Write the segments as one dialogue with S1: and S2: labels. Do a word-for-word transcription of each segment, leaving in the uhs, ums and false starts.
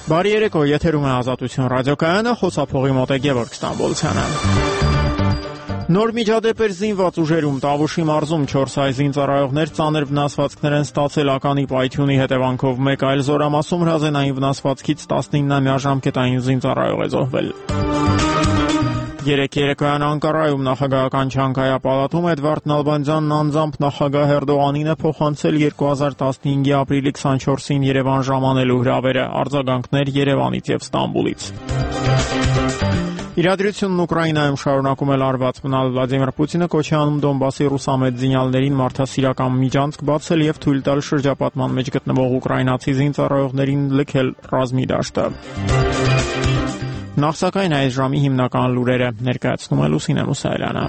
S1: Բարի երեկո, եթերում է Ազատություն ռադիոկայանը, խոսափողի մոտ է Գևորգ Ստամբոլցյանը։ Նոր միջադեպեր զինված ուժերում Տավուշի մարզում չորս հայ զինծառայողներ ծանր վնասվածքներ են ստացել ականի պայթյունի հետևանքով, մեկ այլ Զորամասում հրազենային վնասվածքից տասնինը միաժամկետային զինծառայող է զոհվել։ Երեկ երեկոյան Անկարայում նախագահական չանկայապալատում Էդվարդ Նալբանդյանն անձամբ նախագահ Էրդողանին է փոխանցել երկու հազար տասնհինգի ապրիլի քսանչորսին Երևան ժամանելու հրավերը, արձագանքներ Երևանից եւ Ստամբուլից։ Իրադրությունն Ուկրաինայում շարունակում է լարված մնալ, Վլադիմիր Պուտինը կոչ է անում Դոնբասի ռուսամետ զինյալներին մարդասիրական միջանցք բացել եւ թույլ տալ շրջապատման մեջ գտնվող ուկրաինացի զինծառայողներին լքել ռազմի դաշտը։ Նախ սակայն այս ժամի հիմնական լուրերը ներկայացնում է Լուսինե Մուսայելյանը։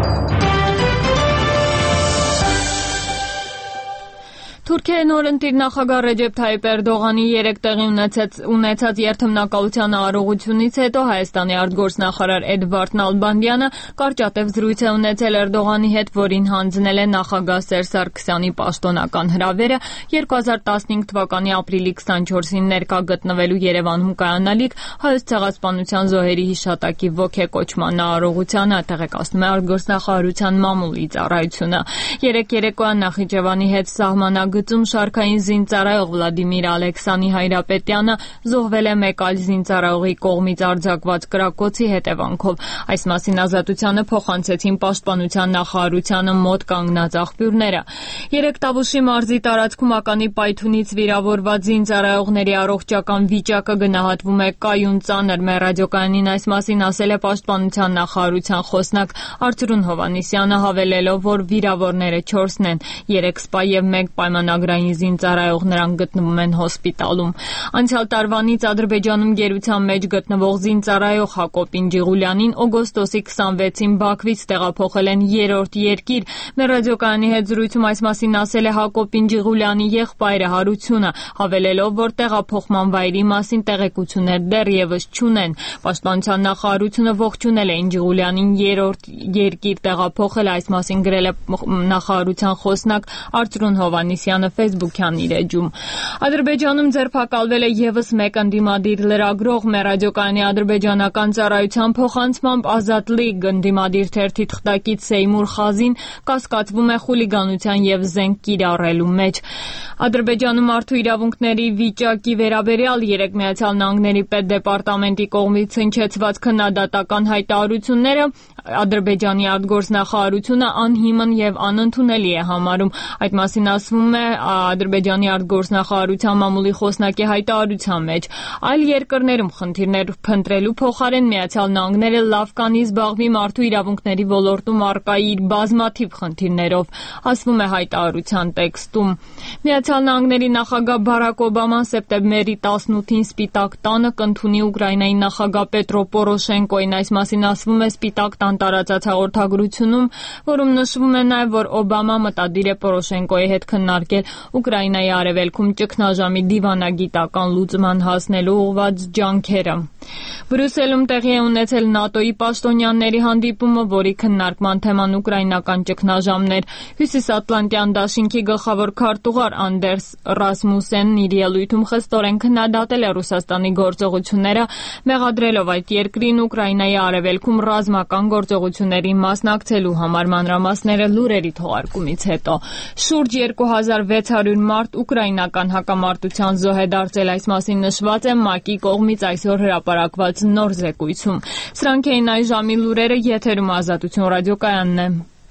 S2: Թուրքիայի նորընտիր նախագահ Ռեջեփ Թայիփ Էրդողանի երեկ տեղի ունեցած ունեցած երթմնակալության արարողությունից հետո Հայաստանի արտգործնախարար Էդվարդ Նալբանդյանը կարճատև զրույց է ունեցել Էրդողանի հետ, որին հանձնել է նախագահ Սերժ Սարգսյանի պաշտոնական հրավերը երկու հազար տասնհինգ թվականի ապրիլի քսանչորսին ներկա գտնվելու Երևանում կայանալիք հայոց ցեղասպանության զոհերի հիշատակի ոգեկոչման արարողությանը, տեղեկացնում է արտգործնախարարության մամուլի ծառայությունը։ Երեկ երեկոյան Նախիջևանի հետ սահմանագ Գծում շարքային զինծառայող Վլադիմիր Ալեքսանի Հայրապետյանը զոհվել է մեկ այլ զինծառայողի կողմից արձակված կրակոցի հետևանքով։ Այս մասին Ազատությանը փոխանցեցին Պաշտպանության նախարարությանը մոտ կանգնած աղբյուրները։ Երեկ Տավուշի մարզի տարածքում ականի պայթյունից վիրավորված զինծառայողների առողջական վիճակը գնահատվում է կայուն ծանր։ Մեր ռադիոկայանին այս մասին ասել է Պաշտպանության նախարարության խոսնակ Արծրուն Հովհաննիսյանը, հավելելով, որ վիրավորները չորսն են, երեք սպա եւ մեկ պայմանագրային զինծառայող նրանք գտնվում են հոսպիտալում։ Անցյալ տարվանից Ադրբեջանում գերության մեջ գտնվող զինծառայող Հակոբ Ինջիղուլյանին օգոստոսի քսանվեցին Բաքվից տեղափոխել են երրորդ երկիր։ Մեր ռադիոկայանի հետ զրույցում այս մասին ասել է Հակոբ Ինջիղուլյանի եղբայրը Հարությունը, հավելելով, որ տեղափոխման վայրի մասին տեղեկություններ դեռևս չունեն։ Պաշտպանության նախարարությունը ողջունել է Ինջիղուլյանին երրորդ երկիր տեղափոխել, այս մասին գրել է նախարարության խոսնակ Արծրուն Հովհաննիսյանը Facebook-յան իր էջում։ Ադրբեջանում ձերբակալվել է եւս մեկ ընդդիմադիր լրագրող։ Մեր ռադիոկայանի ադրբեջանական ծառայության փոխանցմամբ Ազատ լիգ ընդդիմադիր թերթի թղթակից Սեյմուր Խազին կասկածվում է խուլիգանության եւ զենք կիրառելու մեջ։ Ադրբեջանում մարդու իրավունքների վիճակի վերաբերյալ երեկ Միացյալ Նահանգների պետդեպարտամենտի կողմից հնչեցված քննադատական հայտարարությունները Ադրբեջանի արտգործնախարարությունը անհիմն եւ անընդունելի է համարում։ Այդ մասին ասվում է Ադրբեջանի արտգործնախարարության մամուլի խոսնակի հայտարարության մեջ։ Այլ երկրներում խնդիրներ փնտրելու փոխարեն Միացյալ Նահանգները լավ կանի զբաղվի մարդու իրավունքների ոլորտում առկա իր բազմաթիվ խնդիրներով, ասվում է հայտարարության տեքստում։ Միացյալ Նահանգների նախագահ Բարակ Օբաման սեպտեմբերի տասնութին Սպիտակ տանը կընդունի Ուկրաինայի նախագահ Պետրո Պորոշենկոին։ Այս մասին ասվում է Սպիտակ տան տարածած հաղորդագրությունում, որում նշվում է նաև, որ Օբաման մտադիր է Պորոշենկոյի հետ քննարկել Ուկրաինայի արևելքում ճգնաժամի դիվանագիտական լուծման հասնելու ուղղված ջանքերը։ Բրյուսելում տեղի է ունեցել ՆԱՏՕ-ի պաշտոնյաների հանդիպումը, որի քննարկման թեման ուկրաինական ճգնաժամներ։ Հյուսիսատլանտյան դաշինքի գլխավոր քարտուղար Անդերս Ռասմուսենն իր ելույթում խստորեն քննադատել է Ռուսաստանի գործողությունները, մեղադրելով այդ երկրին Ուկրաինայի արևելքում ռազմական գործողությունների մասնակցելու համար։ Մանրամասները լուրերի թողարկումից հետո շուրջ երկու հազար վեց հարյուր մարդ ուկրաինական հակամարտության զոհ է դարձել, այս մասին նշված է ՄԱԿ-ի կողմից այսօր հրապարակված նոր զեկույցում։ Սրանք էին այս ժամի լուրերը, եթերում Ազատություն ռադիոկայանն է։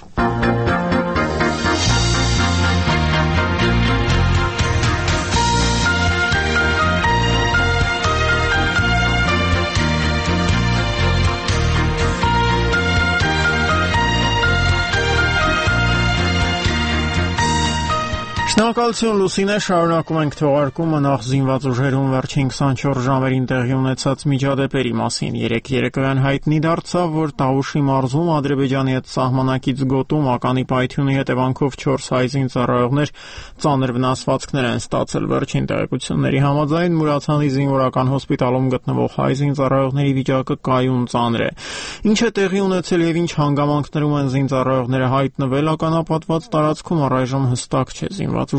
S1: Շնորհակալություն Լուսինե, շարունակում ենք թողարկումը նախ զինված ուժերում վերջին քսանչորս ժամերին տեղի ունեցած միջադեպերի մասին։ Երեկ երեկոյան հայտնի դարձավ, որ Տավուշի մարզում Ադրբեջանի հետ սահմանակից գոտում ականի պայթյունի հետևանքով չորս հայ զինծառայողներ ծանր վնասվածքներ են ստացել։ Վերջին տեղեկությունների համաձայն Մուրացանի զինվորական հոսպիտալում գտնվող հայ զինծառայողների վիճակը կայուն ծանր է։ Ինչ է տեղի ունեցել եւ ինչ հանգամանքներում են զինծառայողները հայտնվել ականապատված տարածքում առայժմ հստակ չէ։ Զինված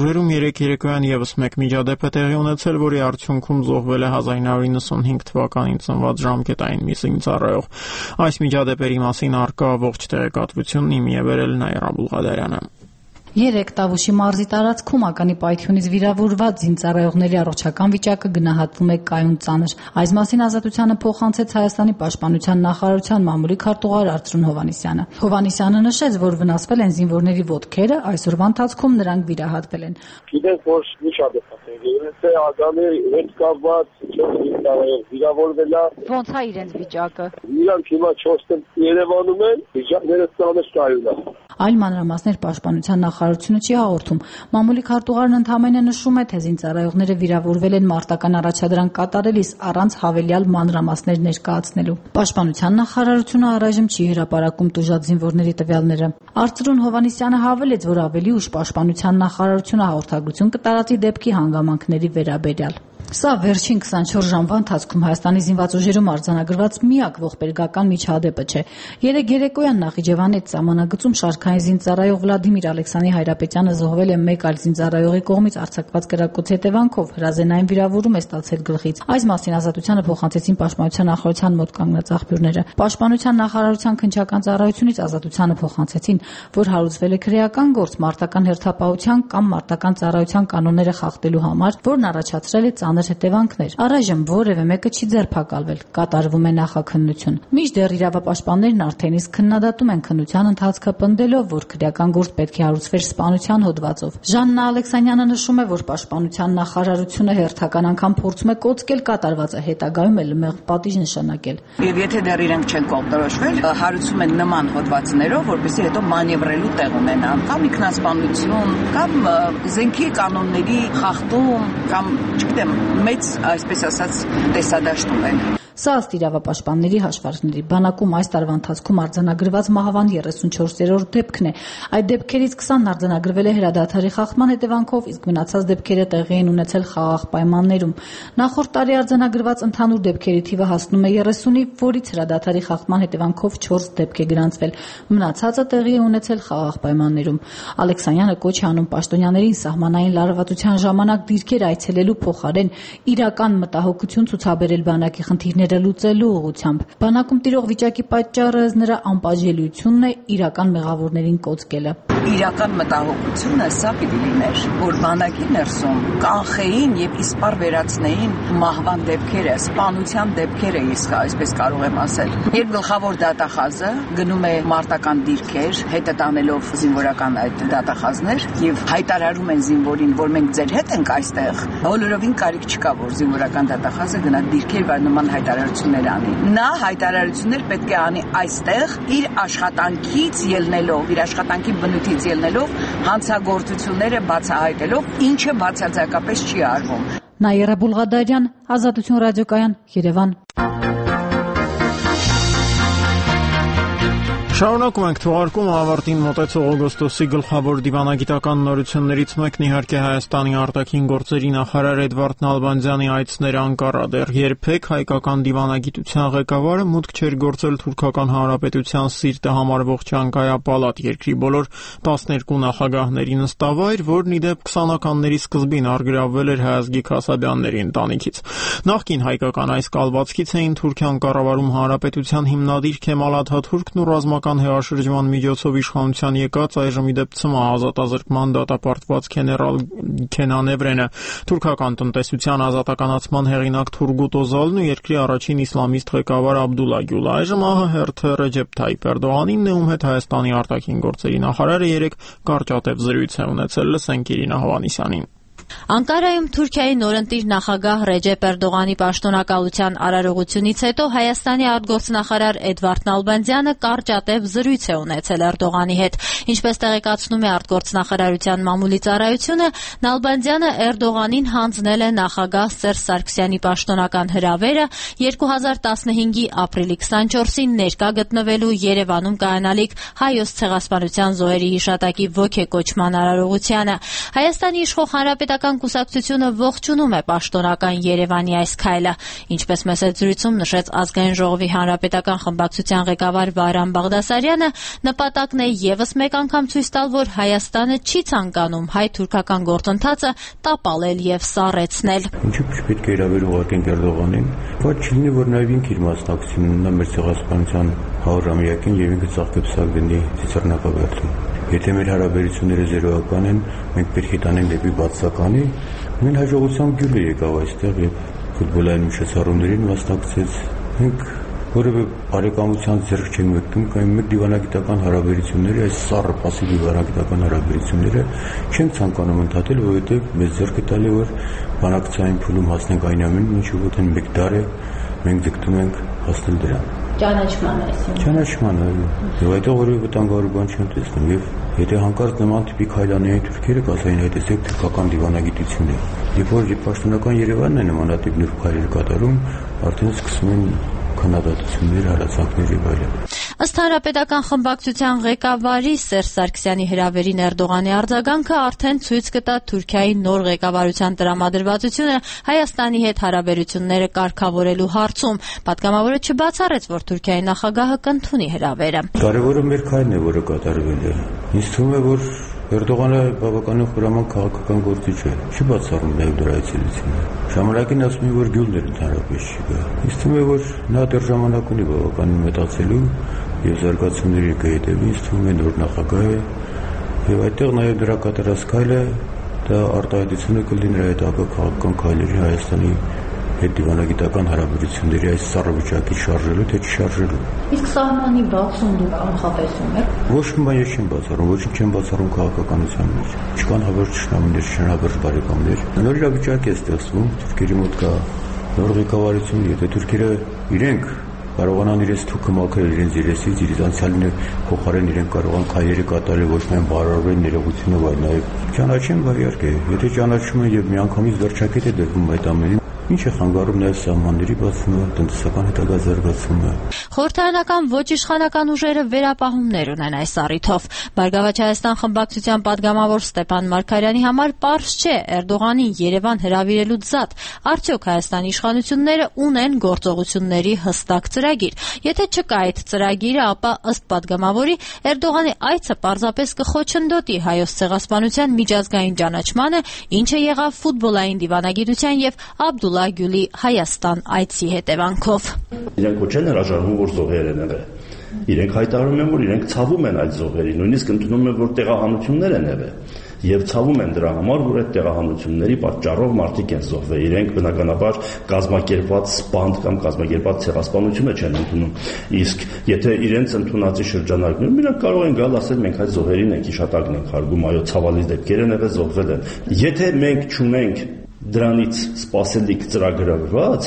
S1: ուժերում երեք երեկոյան եւս մեկ միջադեպ է տեղի ունեցել, որի արդյունքում զոհվել է հազար ինը հարյուր նվաթ թվականին ծնված ժամկետային մի զինծառայող։ Այս միջադեպերի մասին արկա ողջ տեղեկատվությունն իմի է բերել Նաիրա Բուլղադարյանը։
S3: Երեք Տավուշի մարզի տարածքում ականի պայթյունից վիրավորված զինծառայողների առողջական վիճակը գնահատվում է կայուն ծանր։ Այս մասին Ազատությանը փոխանցեց Հայաստանի պաշտպանության նախարարության մամուլի քարտուղար Արծրուն Հովհաննիսյանը։ Հովհաննիսյանը նշեց, որ վնասվել են զինվորների ոտքերը, այսօրվա ընթացքում նրանք վիրահատվել են։
S4: Գիտենք, որ միջադեպ է եղել, ականի հետ կապված չորս զինծառայող վիրավորվել է։
S3: Ոնց է իրենց վիճակը։
S4: Իրանք հիմա չորս տեղ Երևանում են, վիճակները ծանր կայուն է։
S3: Այլ մանրամասներ պաշտպանության նախարարությունը չի հաղորդում։ Մամուլի քարտուղարն ընդհանրապես նշում է, թե զինծառայողները վիրավորվել են մարտական առաջադրանք կատարելիս առանց հավելյալ մանրամասներ ներկայացնելու։ Պաշտպանության նախարարությունը առայժմ չի հրապարակում տուժած զինվորների տվյալները։ Արծրուն Հովհաննիսյանը հավելեց, որ ավելի ուշ պաշտպանության նախարարությունը հաղորդագրություն կտարածի դեպքի հանգամանքների վերաբերյալ։ Սա վերջին քսանչորս ժամվա ընթացքում Հայաստանի զինված ուժերում արձանագրված միակ ողբերգական միջադեպը չէ։ Երեկ երեկոյան Նախիջևանից սահմանագծում շարքային զինծառայող Վլադիմիր Ալեքսանի Հայրապետյանը զոհվել է մեկ այլ զինծառայողի կողմից արձակված կրակոցի հետևանքով հրազենային վիրավորում է ստացել գլխից։ Այս մասին Ազատությանը փոխանցեցին պաշտպանության նախարարության մոտ կանգնած աղբյուրները։ Պաշտպանության նախարարության քննչական ծառայությունից Ազատությանը փոխանցեցին, որ հարուցվել է քրեական գործ մարտական հերթապահության կամ մարտական ծառայության կանոնները խախտելու համար, որն առաջացրել է ծանր հետևանքներ։ Առայժմ որևէ մեկը չի ձերբակալվել, կատարվում է նախաքննություն։ Մինչդեռ իրավապաշտպաններն արդեն իսկ քննադատում են քննության ընթացքը, պնդելով, որ քրեական գործ պետք է հարուցվեր սպանության հոդվածով։ Ժաննա Ալեքսանյանը նշում է, որ պաշտպանության նախարարությունը հերթական անգամ փորձում է կոծկել կատարվածը, հետագայում էլ մեղ պատիժ նշանակել։
S5: Եվ եթե դեռ իրենք չեն կողմնորոշվել, հարուցում են նման հոդվածներով, որպեսզի հետո մանևրելու տեղ ունենան, կամ ինքնասպանություն, կամ զենքի կանոնների խախտում, կամ չգիտեմ, մեծ, այսպես ասած, տեսադաշտ ունեն։
S3: Սա ըստ իրավապաշտպանների հաշվարկների բանակում այս տարվա ընթացքում արձանագրված մահվան երեսունչորսերորդ դեպքն է։ Այդ դեպքերից քսանն արձանագրվել է հրադադարի խախտման հետևանքով, իսկ մնացած դեպքերը տեղի են ունեցել խաղաղ պայմաններում։ Նախորդ տարի արձանագրված ընդհանուր դեպքերի թիվը հասնում է երեսունի, որից հրադադարի խախտման հետևանքով չորս դեպք է գրանցվել։ Մնացածը տեղի է ունեցել խաղաղ պայմաններում։ Ալեքսանյանը կոչ է անում պաշտոնյաներին սահմանային լարվածության ժամանակ դիրքեր այցելելու փոխարեն իրական մտահոգություն ցուցաբերել բանակի խնդիրները լուծելու ուղղությամբ։ Բանակում տիրող վիճակի պատճառը նրա անպատժելիությունն է իրական մեղավորներին կոծկելը։
S5: Իրական մտահոգությունը սա պիտի լիներ, որ բանակի ներսում կանխեին եւ իսպառ վերացնեին մահվան դեպքերը, սպանության դեպքերը, իսկ այսպես կարող եմ ասել։ Երբ գլխավոր դատախազը գնում է մարտական դիրքեր, հետը տանելով զինվորական այդ դատախազներ եւ հայտարարում են զինվորին, որ մենք ձեր հետ ենք այստեղ, բոլորովին կարիք չկա, որ զինվորական դատախազը գնա դիրքեր վար նման հայտարարություններ անի։ Նա հայտարարություններ պետք է անի այստեղ իր աշխատանքից ելնելով, իր աշխատանքի բնույթից ելնելով, հանցագործությունները բացահայտելով, ինչը բացարձակապես չի արվում։
S3: Նաիրա Բուլղադարյան, Ազատություն ռադիոկայան, Երևան։
S1: Շարունակում ենք թողարկումը ավարտին մոտեցող օգոստոսի գլխավոր դիվանագիտական նորություններից մեկն իհարկե Հայաստանի արտաքին գործերի նախարար Էդվարդ Նալբանդյանի այցն էր Անկարա։ Դեռ երբեք հայկական դիվանագիտության ղեկավարը մուտք չէր գործել Թուրքական Հանրապետության Սիրտը համարվող Չանկայապալատ, երկրի բոլոր տասներկու նախագահների նստավայր, որն ի դեպ քսանականների սկզբին առգրավվել էր Հայազգի Քասաբյանների ընտանիքից։ Նախկին հայկական այս կալվածքից էին Թուրքիան կառավարում Հանրապետության հիմնադիր Քեմալ Աթաթուրքն ու ռազմական հեղաշրջման միջոցով իշխանության եկած այժմ ի դեպ ցմահ ազատազրկման դատապարտված գեներալ Քենան Էվրենը, թուրքական տնտեսության ազատականացման հեղինակ Թուրգուտ Օզալն ու երկրի առաջին իսլամիստ ղեկավար Աբդուլլա Գյուլը։ Այժմ ահա հերթը Ռեջեփ Թայիփ Էրդողանինն է, ում հետ Հայաստանի արտաքին գործերի նախարարը երեկ կարճատև զրույց է ունեցել։ Լսենք Իրինա Հովհաննիսյանին։
S6: Անկարայում Թուրքիայի նորընտիր նախագահ Ռեջեփ Էրդողանի պաշտոնակալության արարողությունից հետո Հայաստանի արտգործնախարար Էդվարդ Նալբանդյանը կարճատև զրույց է ունեցել Էրդողանի հետ։ Ինչպես տեղեկացնում է արտգործնախարարության մամուլի ծառայությունը, Նալբանդյանը Էրդողանին հանձնել է նախագահ Սերժ Սարգսյանի պաշտոնական հրավերը երկու հազար տասնհինգի ապրիլի քսանչորսին ներկա գտնվելու Երևանում կայանալիք Հայոց ցեղասպանության զոհերի հիշատակի ոգեկոչման արարողությանը։ Հայաստանի իշխող հանրապետական հանրապետական կուսակցությունը ողջունում է պաշտոնական Երևանի այս քայլը։ Ինչպես մեծ զրույցում նշեց Ազգային ժողովի հանրապետական խմբակցության ղեկավար Վահրամ Բաղդասարյանը, նպատակն է եւս մեկ անգամ ցույց տալ, որ Հայաստանը չի ցանկանում հայ-թուրքական գործընթացը տապալել եւ սառեցնել։
S7: Ինչու՞ պետք է իրավեր ուղարկենք Էրդողանին, որ չլինի, որ նաեւ ինքը իր մասնակցությունն ունենա մեր ցեղասպանության հարյուրամյակին եւ ինքը ցաղկեպսակ դնի ծիծեռնակաբերդում։ Եթե մեր հարաբերությունները զերոական են, մենք պետք է տանենք դեպի բացականի, մենք հաջողությամբ գյուլ եկավ այստեղ եւ ֆուտբոլային միջոցառումներին մասնակցեց։ Մենք որևէ բարեկամության ձեռք չենք մեկնում, կամ մեր դիվանագիտական հարաբերությունները, այս սառը պասիվ դիվանագիտական հարաբերությունները չենք ցանկանում ընդհատել, որովհետեւ մեզ ձեռք է տալի, որ բանակցային փուլում հասնենք այն ամենին, ինչ որ մեկ դար է, մենք ձգտում ենք հասնել դրան։
S6: Ճանաչման այսինքն։
S7: Ճանաչման, այո։ Եվ այդտեղ որևէ վտանգավոր բան չեմ տեսնում եւ եթե հանկարծ նման տիպի քայլանային թուրքերը կասային այդ էսեք թուրքական դիվանագիտություն է։ Երբ որ պաշտոնական Երևանն է նմանատիպ նուրբ քայլեր կատարում, արդեն սկսում են քննադատություններ, հալածանքներ եւ այլն։
S6: Ըստ հանրապետական խմբակցության ղեկավարի Սերժ Սարգսյանի հրավերին Էրդողանի արձագանքը արդեն ցույց կտա Թուրքիայի նոր ղեկավարության տրամադրվածությունը Հայաստանի հետ հարաբերությունները կարգավորելու հարցում։ Պատգամավորը չբացառեց, որ Թուրքիայի նախագահը կընդունի հրավերը։
S7: Կարևորը մեր քայլն է, որը կատարվել է։ Ինձ թվում է, որ Էրդողանը բավականին խորաման քաղաքական գործիչ է, չի բացառում նաև դրա այցելությունը։ Ժամանակին ասում են, որ գյուլներ ընդհանրապես չի գա։ Ինձ թվում է, որ նա դեռ ժամանակ ունի բավականին մտածելու եւ զարգացումների կհետեւի, ինձ թվում է նոր նախագահ է եւ այդտեղ նաև դրա կատարած քայլը դա արտահայտությունը կլինի նրա հետ ապա քաղաքական քայլերի Հայաստանի հետ դիվանագիտական հարաբերությունների այս սառը վիճակի շարժելու թե չշարժելու։
S3: Իսկ սահմանի բացում դուք անխապեսում եք։
S7: Ոչ մի բան ես չեմ բացառում, ոչինչ չեմ բացառում քաղաքականության մեջ։ Չկան հավերժ ճշնամիներ, չկան հավերժ բարեկամներ։ Նոր իրավիճակ է ստեղծվում, թուրքերի մոտ կա նոր ղեկավարություն, եթե թուրքերը իրենք կարողանան իրենց թուքը մաքրել իրենց երեսից, իրենց անցյալին փոխարեն իրենք կարողան քայլերի կատարել ոչ միայն բարարվել ներողությունով, այլ նաև ճանաչեն, բա իհարկե, եթե ճանաչում են եւ միանգամից վերջակետ է դրվում այդ ամենին, ինչ է խանգարում նաև սահմանների բացումը, տնտեսական հետագա զարգացումը։
S6: Խորհրդարանական ոչ իշխանական ուժերը վերապահումներ ունեն այս առիթով։ Բարգավաճ Հայաստան խմբակցության падգամավոր Ստեփան Մարգարյանի համար պարզ չէ Էրդողանին Երևան հրավիրելուց զատ արդյոք Հայաստանի իշխանությունները ունեն գործողությունների հստակ ծրագիր։ Եթե չկա այդ ծրագիրը, ապա ըստ падգամավորի Էրդողանի այցը պարզապես կխոչընդոտի հայոց ցեղասպանության միջազգային ճանաչմանը, ինչը եղավ ֆուտբոլային դիվանագիտության եւ Աբդուլլա Գյուլի Հայաստան այցի հետևանքով։
S8: Իրենք ոչ են հրաժարվում, որ զոհեր են եղել։ Իրենք հայտարարում են, որ իրենք ցավում են այդ զոհերի, նույնիսկ ընդունում են, որ տեղահանություններ են եղել եւ ցավում են դրա համար, որ այդ տեղահանությունների պատճառով մարդիկ են զոհվել։ Իրենք բնականաբար կազմակերպված սպանդ կամ կազմակերպված ցեղասպանությունը չեն ընդունում։ Իսկ եթե իրենց ընդունածի շրջանակներում իրենք կարող են գալ ասել մենք այդ զոհերին ենք հիշատակն ենք հարգում, այո, ցավալի դեպքեր են եղել, զոհվել են։ Եթե մենք չունենք դրանից սպասելիք ծրագրված,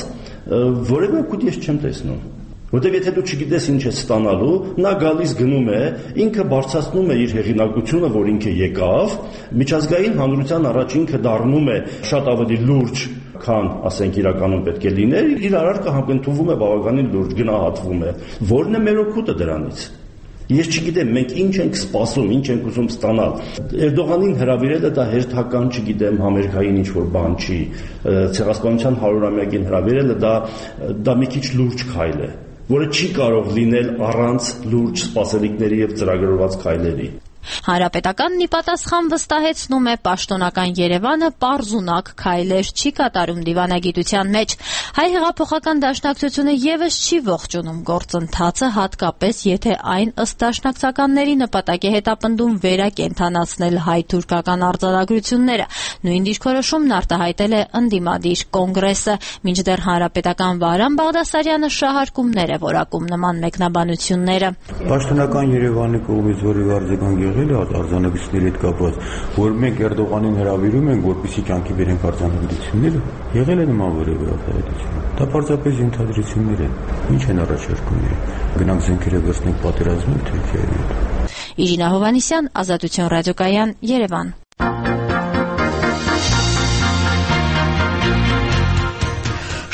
S8: որևէ կուտ ես չեմ տեսնում։ Որտեւ եթե դու չգիտես ինչ է ստանալու, նա գալիս գնում է, ինքը բարձրացնում է իր հեղինակությունը, որ ինքը եկավ, միջազգային հանրության առաջ ինքը դառնում է շատ ավելի լուրջ, քան, ասենք, իրականում պետք է լիներ, իր արարքը համընդունվում է բավականին լուրջ, գնահատվում է։ Որն է մեր օգուտը դրանից։ Ես չգիտեմ, մենք ինչ ենք սպասում, ինչ ենք ուզում ստանալ։ Էրդողանին հրավիրելը դա հերթական, չգիտեմ, համերգային ինչ-որ բան չի։ Ցեղասպանության հարյուրամյակին հրավիրելը դա դա մի քիչ լուրջ քայլ է, որը չի կարող լինել առանց լուրջ սպասելիքների եւ ծրագրված քայլերի։
S6: Հանրապետականն ի պատասխան վստահեցնում է պաշտոնական Երևանը պարզունակ քայլեր չի կատարում դիվանագիտության մեջ։ Հայ հեղափոխական դաշնակցությունը եւս չի ողջունում գործընթացը, հատկապես եթե այն ըստ դաշնակցականների նպատակ է հետապնդում վերակենդանացնել հայ-թուրքական արձանագրությունները։ Նույն դիրքորոշումն արտահայտել է ընդդիմադիր կոնգրեսը, մինչդեռ հանրապետական Վահրամ Բաղդասարյանը շահարկումներ է որակում նման մեկնաբանությունները։
S7: Պաշտոնական Երևանի կողմից որևէ արձագանք արձանագրությունների հետ կապված, որ մենք Էրդողանին հրավիրում ենք, որպեսզի կյանքի բերենք արձանագրությունները, եղել է նման որևէ արտահայտություն։ Դա պարզապես ենթադրություններ են։ Ինչ են առաջարկում իրենք։ Գնանք զենքերը վերցնենք պատերազմել Թուրքիայի հետ։
S6: Իրինա Հովհաննիսյան, Ազատություն ռադիոկայան, Երևան։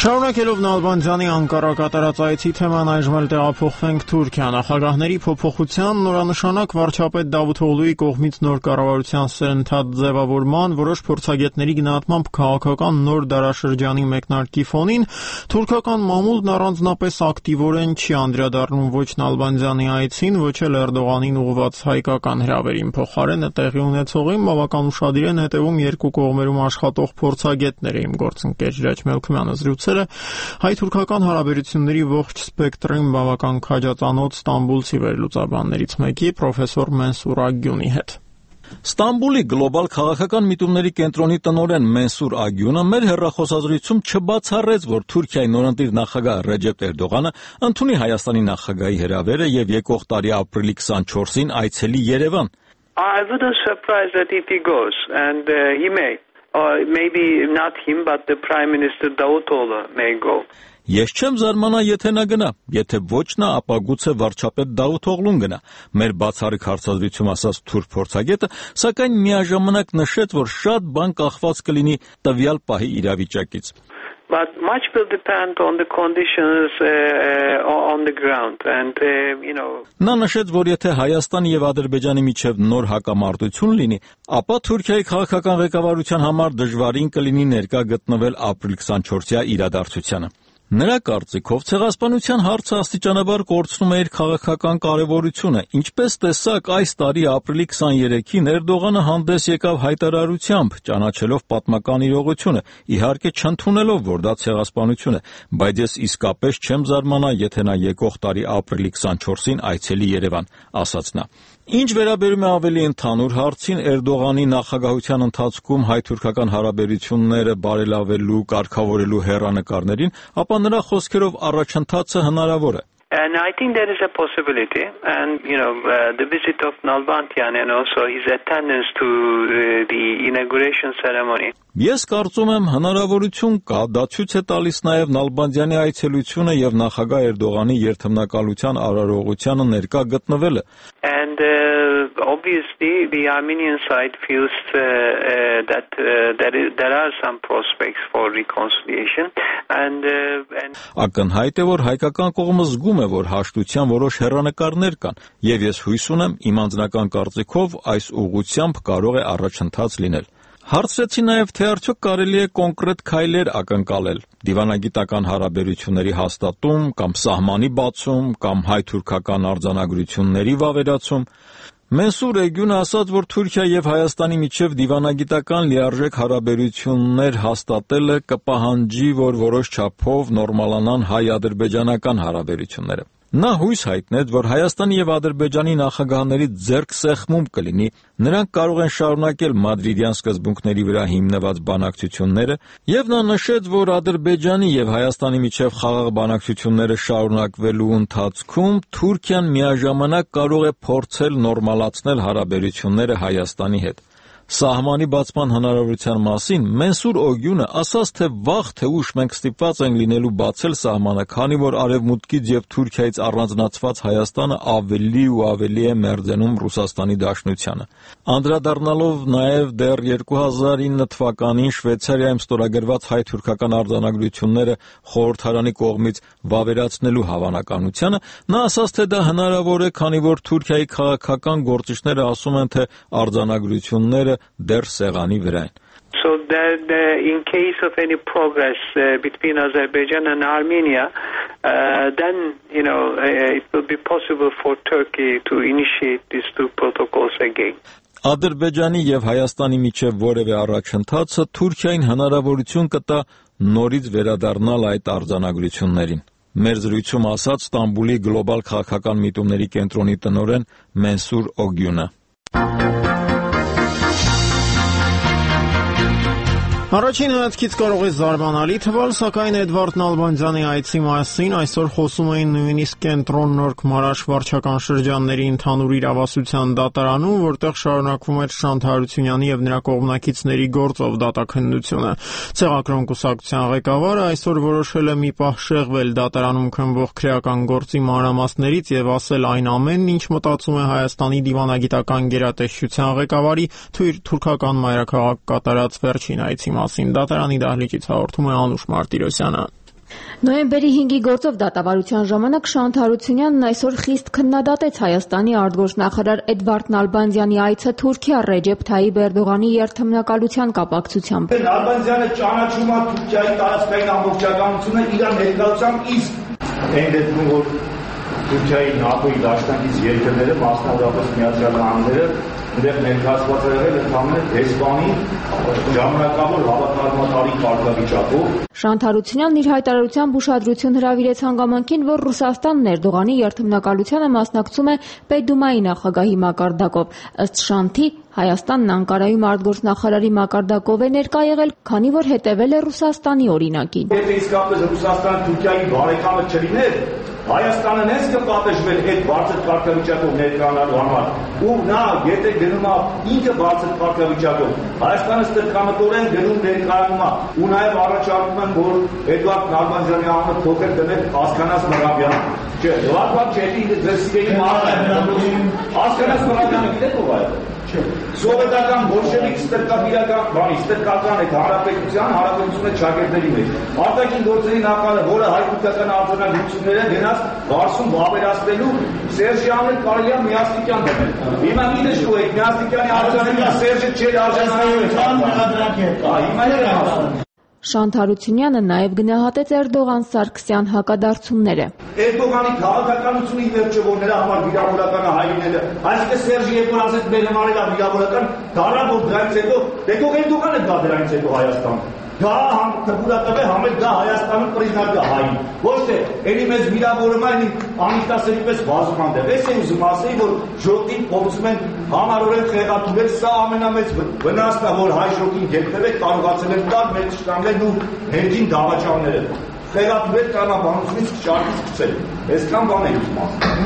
S1: Շարունակելով Նալբանդյանի Անկարա կատարած այցի թեման այժմ էլ տեղափոխվենք Թուրքիա։ Նախագահների փոփոխության, նորանշանակ վարչապետ Դավութօղլուի կողմից նոր կառավարության սերընթաց ձևավորման, որոշ փորձագետների գնահատմամբ քաղաքական նոր դարաշրջանի մեկնարկի ֆոնին թուրքական մամուլն առանձնապես ակտիվորեն չի անդրադառնում ոչ Նալբանդյանի այցին, ոչ էլ Էրդողանին ուղղված հայկական հրավերին։ Փոխարենը տեղի ունեցողին բավական ուշադիր են հետևում երկու կողմերում աշխատող փորձագետները։ Իմ գործընկեր Ժիրաչ Մելքումյանը զրուցել է հայ-թուրքական հարաբերությունների ողջ սպեկտրին բավական քաջածանոթ ստամբուլցի վերլուծաբաններից մեկի պրոֆեսոր Մենսուր Ագյունի հետ։
S9: Ստամբուլի գլոբալ քաղաքական միտումների կենտրոնի տնօրեն Մենսուր Ագյունը մեր հեռախոսազրույցում չբացառեց, որ Թուրքիայի նորընտիր նախագահ Ռեջեփ Էրդողանը ընդունի Հայաստանի նախագահի հրավերը եւ եկող տարի ապրիլի քսանչորսին այցելի Երևան։
S10: I wouldn't surprise that if he goes and uh, he may or maybe not him but the Prime Minister Davutoglu may go.
S9: Ես չեմ զարմանա, եթե նա գնա, եթե ոչ նա, ապա գուցե վարչապետ Դավութօղլուն գնա։ Մեր բացառիկ հարցազրույցում ասաց թուրք փորձագետը, սակայն միաժամանակ նշեց, որ շատ բան կախված կլինի տվյալ պահի իրավիճակից։
S10: But much will depend on the conditions uh, on the ground and uh, you know.
S9: Նա նշեց, որ եթե Հայաստանի եւ Ադրբեջանի միջև նոր հակամարտություն լինի, ապա Թուրքիայի քաղաքական ղեկավարության համար դժվարին կլինի ներկա գտնվել ապրիլ քսանչորսյա իրադարձությանը։ Նրա կարծիքով ցեղասպանության հարցը աստիճանաբար կորցնում է իր քաղաքական կարևորությունը, ինչպես տեսակ այս տարի ապրիլի քսաներեքին Էրդողանը հանդես եկավ հայտարարությամբ, ճանաչելով պատմական իրողությունը, իհարկե չընդունելով, որ դա ցեղասպանություն է, բայց ես իսկապես չեմ զարմանա, եթե նա եկող տարի ապրիլի քսանչորսին այցելի Երևան, ասաց նա։ Ինչ վերաբերում է ավելի ընդհանուր հարցին, Էրդողանի նախագահության ընթացքում հայ-թուրքական հարաբերությունները բարելավելու, կարգավորելու հեռանկարներին, ապա նրա խոսքերով առաջընթացը հնարավոր է։
S10: And I think there is a possibility, and you know, uh, the visit of Nalbandian and also his attendance to uh, the inauguration ceremony.
S9: Ես կարծում եմ հնարավորություն կա, դա ցույց է տալիս նաև Նալբանդյանի այցելությունը եւ նախագահ Էրդողանի երթմնակալության արարողությանը ներկա գտնվելը։
S10: And uh, obviously the Armenian side feels uh, uh, that uh, there is, there are some prospects for reconciliation and uh, and
S9: Ակնհայտ է, որ հայկական կողմը զգում է, որ հաշտության որոշ հեռանկարներ կան, եւ ես հույս ունեմ, իմ անձնական կարծիքով այս ուղղությամբ կարող է առաջընթաց լինել։ Հարցրեցի նաև, թե արդյոք կարելի է կոնկրետ քայլեր ակնկալել՝ դիվանագիտական հարաբերությունների հաստատում կամ սահմանի բացում կամ հայ-թուրքական արձանագրությունների վավերացում։ Մենսուր Ագյունը ասաց, որ Թուրքիա եւ Հայաստանի միջև դիվանագիտական լիարժեք հարաբերություններ հաստատելը կպահանջի, որ որոշ չափով նորմալանան հայ-ադրբեջանական հարաբերությունները։ Նա հույս հայտնեց, որ Հայաստանի եւ Ադրբեջանի նախագահների ձեռք սեղմում կլինի, նրանք կարող են շարունակել մադրիդյան սկզբունքների վրա հիմնված բանակցությունները, եւ նա նշեց, որ Ադրբեջանի եւ Հայաստանի միջև խաղաղ բանակցությունները շարունակվելու ընթացքում Թուրքիան միաժամանակ կարող է փորձել նորմալացնել հարաբերությունները Հայաստանի հետ։ Սահմանի բացման հնարավորության մասին Մենսուր Ագյունը ասաց, թե վաղ թե ուշ մենք ստիպված ենք լինելու բացել սահմանը, քանի որ Արևմուտքից եւ Թուրքիայից առանձնացված Հայաստանը ավելի ու ավելի է մերձենում Ռուսաստանի Դաշնությանը։ Անդրադառնալով նաեւ դեռ երկու հազար ինը թվականին Շվեյցարիայում ստորագրված հայ-թուրքական արձանագրությունները խորհրդարանի կողմից վավերացնելու հավանականությանը, նա ասաց, թե դա հնարավոր է, քանի որ Թուրքիայի քաղաքական գործիչները ասում են, թե արձանագրությունները դեռ սեղանի վրա են։
S10: So that uh, in case of any progress uh, between Azerbaijan and Armenia, uh, then you know uh, it will be possible for Turkey to initiate these two protocols again.
S9: Ադրբեջանի եւ Հայաստանի միջև որևէ առաջընթացը Թուրքիային հնարավորություն կտա նորից վերադառնալ այդ արձանագրություններին։ Մեր զրույցում ասաց Ստամբուլի գլոբալ քաղաքական միտումների կենտրոնի տնօրեն Մենսուր Ագյունը։
S1: Առաջին հայացքից կարող է զարմանալի թվալ, սակայն Էդվարդ Նալբանդյանի այցի մասին այսօր խոսում էին նույնիսկ կենտրոն Նորք Մարաշ վարչական շրջանների ընդհանուր իրավասության դատարանում, որտեղ շարունակվում էր Շանթ Հարությունյանի եւ նրա կողմնակիցների գործով դատաքննությունը։ Ցեղակրոն կուսակցության ղեկավարը այսօր որոշել է մի պահ շեղվել դատարանում քննվող քրեական գործի մանրամասներից եւ ասել այն ամենն, ինչ մտածում է Հայաստանի դիվանագիտական գերատեսչության ղեկավարի թուրքական մայրաքաղաք կատարած վերջին այցի մասին։ Դատարանի դահլիճից հաղորդում է Անուշ Մարտիրոսյանը։
S11: Նոյեմբերի հինգի գործով դատավարության ժամանակ Շանթ Հարությունյանն այսօր խիստ քննադատեց Հայաստանի արտգործնախարար Էդվարդ Նալբանդյանի այցը Թուրքիա Ռեջեփ Թայիպ Էրդողանի երթմնակալության կապակցությամբ։
S12: Նալբանդյանը ճանաչում է Թուրքիայի տարածքային ամբողջականությունը իր ներկայությամբ, իսկ այն դեպքում, որ Թուրքիայի ՆԱՏՕ-ի դաշնակից երկրները, մասնավորապես Միացյալ Նահանգները, այնտեղ ներկայացված է եղել ընդհանրապես դեսպանի ժամանակավոր հավատարմատարի կարգավիճակով։
S11: Շանթ Հարությունյանն իր հայտարարությամբ ուշադրություն հրավիրեց հանգամանքին, որ Ռուսաստանն Էրդողանի երթմնակալությանը մասնակցում է Պետդումայի նախագահի մակարդակով։ Ըստ Շանթի, Հայաստանն Անկարայում արտգործնախարարի մակարդակով է ներկա եղել, քանի որ հետևել է Ռուսաստանի օրինակին։
S12: Եթե իսկապես Ռուսաստանը Թուրքիայի բարեկամը չլիներ, Հայաստանը նես կպատժվեր այդ բարձր կարգավիճակով ներկայանալու համար, ու նա եթե գնում է ինքը բարձր կարգավիճակով, Հայաստանը ստրկամտորեն գնում ներկայանում է, ու նաև առաջարկում են, որ Էդվարդ Նալբանդյանի անունը փոքր դնել Ասկանաս Մռավյան։ Չէ, լավակ չէ, ինքը ձեր սիրելի մարդն Ասկանաս Մռավյանը գիտեք ով է։ Սովետական բոլշևիկ ստրկապիրական բանի ստրկական այդ հանրապետության հանրապետությունը ճակերտների մեջ արտաքին գործերի նախարարը, որը հայկական արձանագրությունները գնաց Վարշավում վավերացնելու Սերժյանն կարելի է Միաստիկյան դնել։ Հիմա մի դժգոհ եք Միաստիկյանի արձանագրությունը Սերժը չէր արժանանում։
S11: Շանթ Հարությունյանը նաև գնահատեց Էրդողան-Սարգսյան հակադարձությունները։
S12: Էրդողանի քաղաքականությունը ի վերջո որ նրա համար վիրավորականը հայրենելը, այսինքն Սերժը երբ որ ասեց մեր համար էլ վիրավորական, դառա որ դրանից հետո, դե թող Էրդողանը գա դրանից հետո Հայաստան։ Դա թղուրատով է համել դա Հայաստանում պրիզնակը հային։ Ոչ թե ելի մեզ վիրավորում այն անիստասերի պես վազում անդեղ։ Ես եմ ուզում ասեի, որ ժողովրդին փորձում են համառորեն խեղաթյուրել, սա ամենամեծ վնասն է, որ հայ ժողովրդին երբևէ կարողացել են տալ մեր ճշտամներն ու հերթին դավաճանները։ Խեղաթյուրել տրամաբանությունից շարքից գցել։ Այսքան բան է ուզում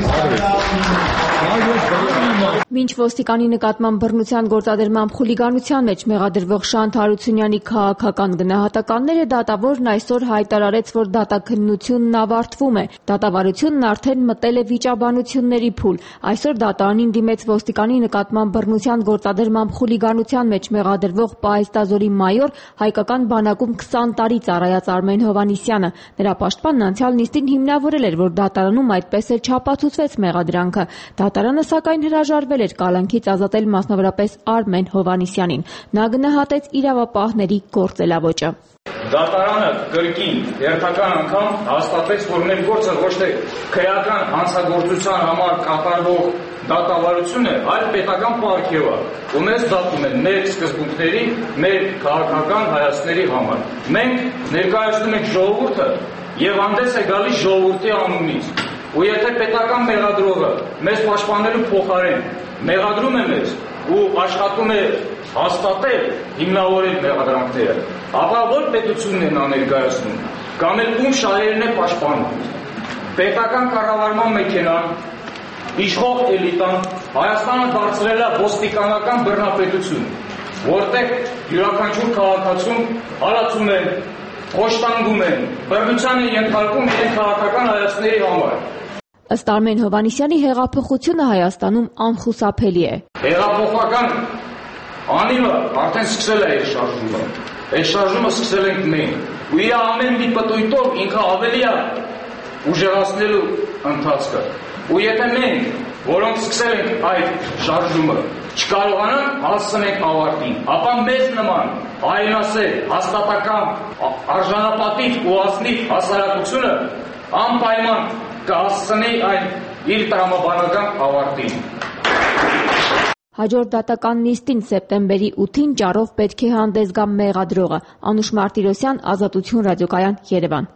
S12: ասել։
S11: Մինչ ոստիկանի նկատմամբ բռնության գործադրմամբ խուլիգանության մեջ մեղադրվող Շանթ Հարությունյանի քաղաքական գնահատականները դատավորն այսօր հայտարարեց, որ դատաքննությունն ավարտվում է։ Դատավարությունն արդեն մտել է վիճաբանությունների փուլ։ Այսօր դատարանին դիմեց ոստիկանի նկատմամբ բռնության գործադրմամբ խուլիգանության մեջ մեղադրվող Պահեստազորի մայոր, հայկական բանակում քսան տարի ծառայած Արմեն Հովհաննիսյանը։ Նրա պաշտպանն անցյալ նիստին հիմնավորել էր, որ դատարանում այդպես էլ չապացուցվեց մեղադրանքը։ Դատարանը սակայն հրաժարվել էր կալանքից ազատել մասնավորապես Արմեն Հովհաննիսյանին։ Նա գնահատեց իրավապահների գործելավոճը։
S13: Դատարանը կրկին երթական անգամ հաստատեց, որ մեր գործը ոչ թե քրեական հանցագործության համար կատարվող դատավարություն է, այլ պետական պարգև է, ու մեզ դատում են մեր սկզբունքների, մեր քաղաքական հայացքների համար։ Մենք ներկայացնում ենք ժողովուրդը եւ հանդես է գալիս ժողովրդի անունից։ Ու եթե պետական մեղադրողը մեզ պաշտպանելու փոխարեն մեղադրում է մեզ ու աշխատում է հաստատել, հիմնավորել մեղադրանքները, ապա որ պետությունն է նա ներկայացնում, կամ էլ ում շահերն է պաշտպանում։ Պետական կառավարման մեքենան, իշխող էլիտան Հայաստանը դարձրել է ոստիկանական բռնապետություն, որտեղ յուրաքանչյուր քաղաքացուն հալածում են, խոշտանգում են, բռնության են ենթարկում իրեն քաղաքական հայացքների համար։
S11: Ըստ Արմեն Հովհաննիսյանի հեղափոխությունը Հայաստանում անխուսափելի է։
S13: Հեղափոխական անիվը արդեն սկսել է իր շարժումը։ Այս շարժումը սկսել ենք մենք։ Ու իր ամեն մի պտույտով ինքը ավելի է ուժեղացնելու ընթացքը։ Ու եթե մենք, որոնք սկսել ենք այդ շարժումը, չկարողանանք հասցնել ավարտին, ապա մեզ նման հայրենասեր, հաստատակամ, արժանապատիվ ու ազնիվ հասարակությունը անպայման կհասցնի այն իր տրամաբանական ավարտին։
S11: Հաջորդ դատական նիստին սեպտեմբերի ութին ճառով պետք է հանդես գա մեղադրողը։ Անուշ Մարտիրոսյան, Ազատություն ռադիոկայան, Երևան։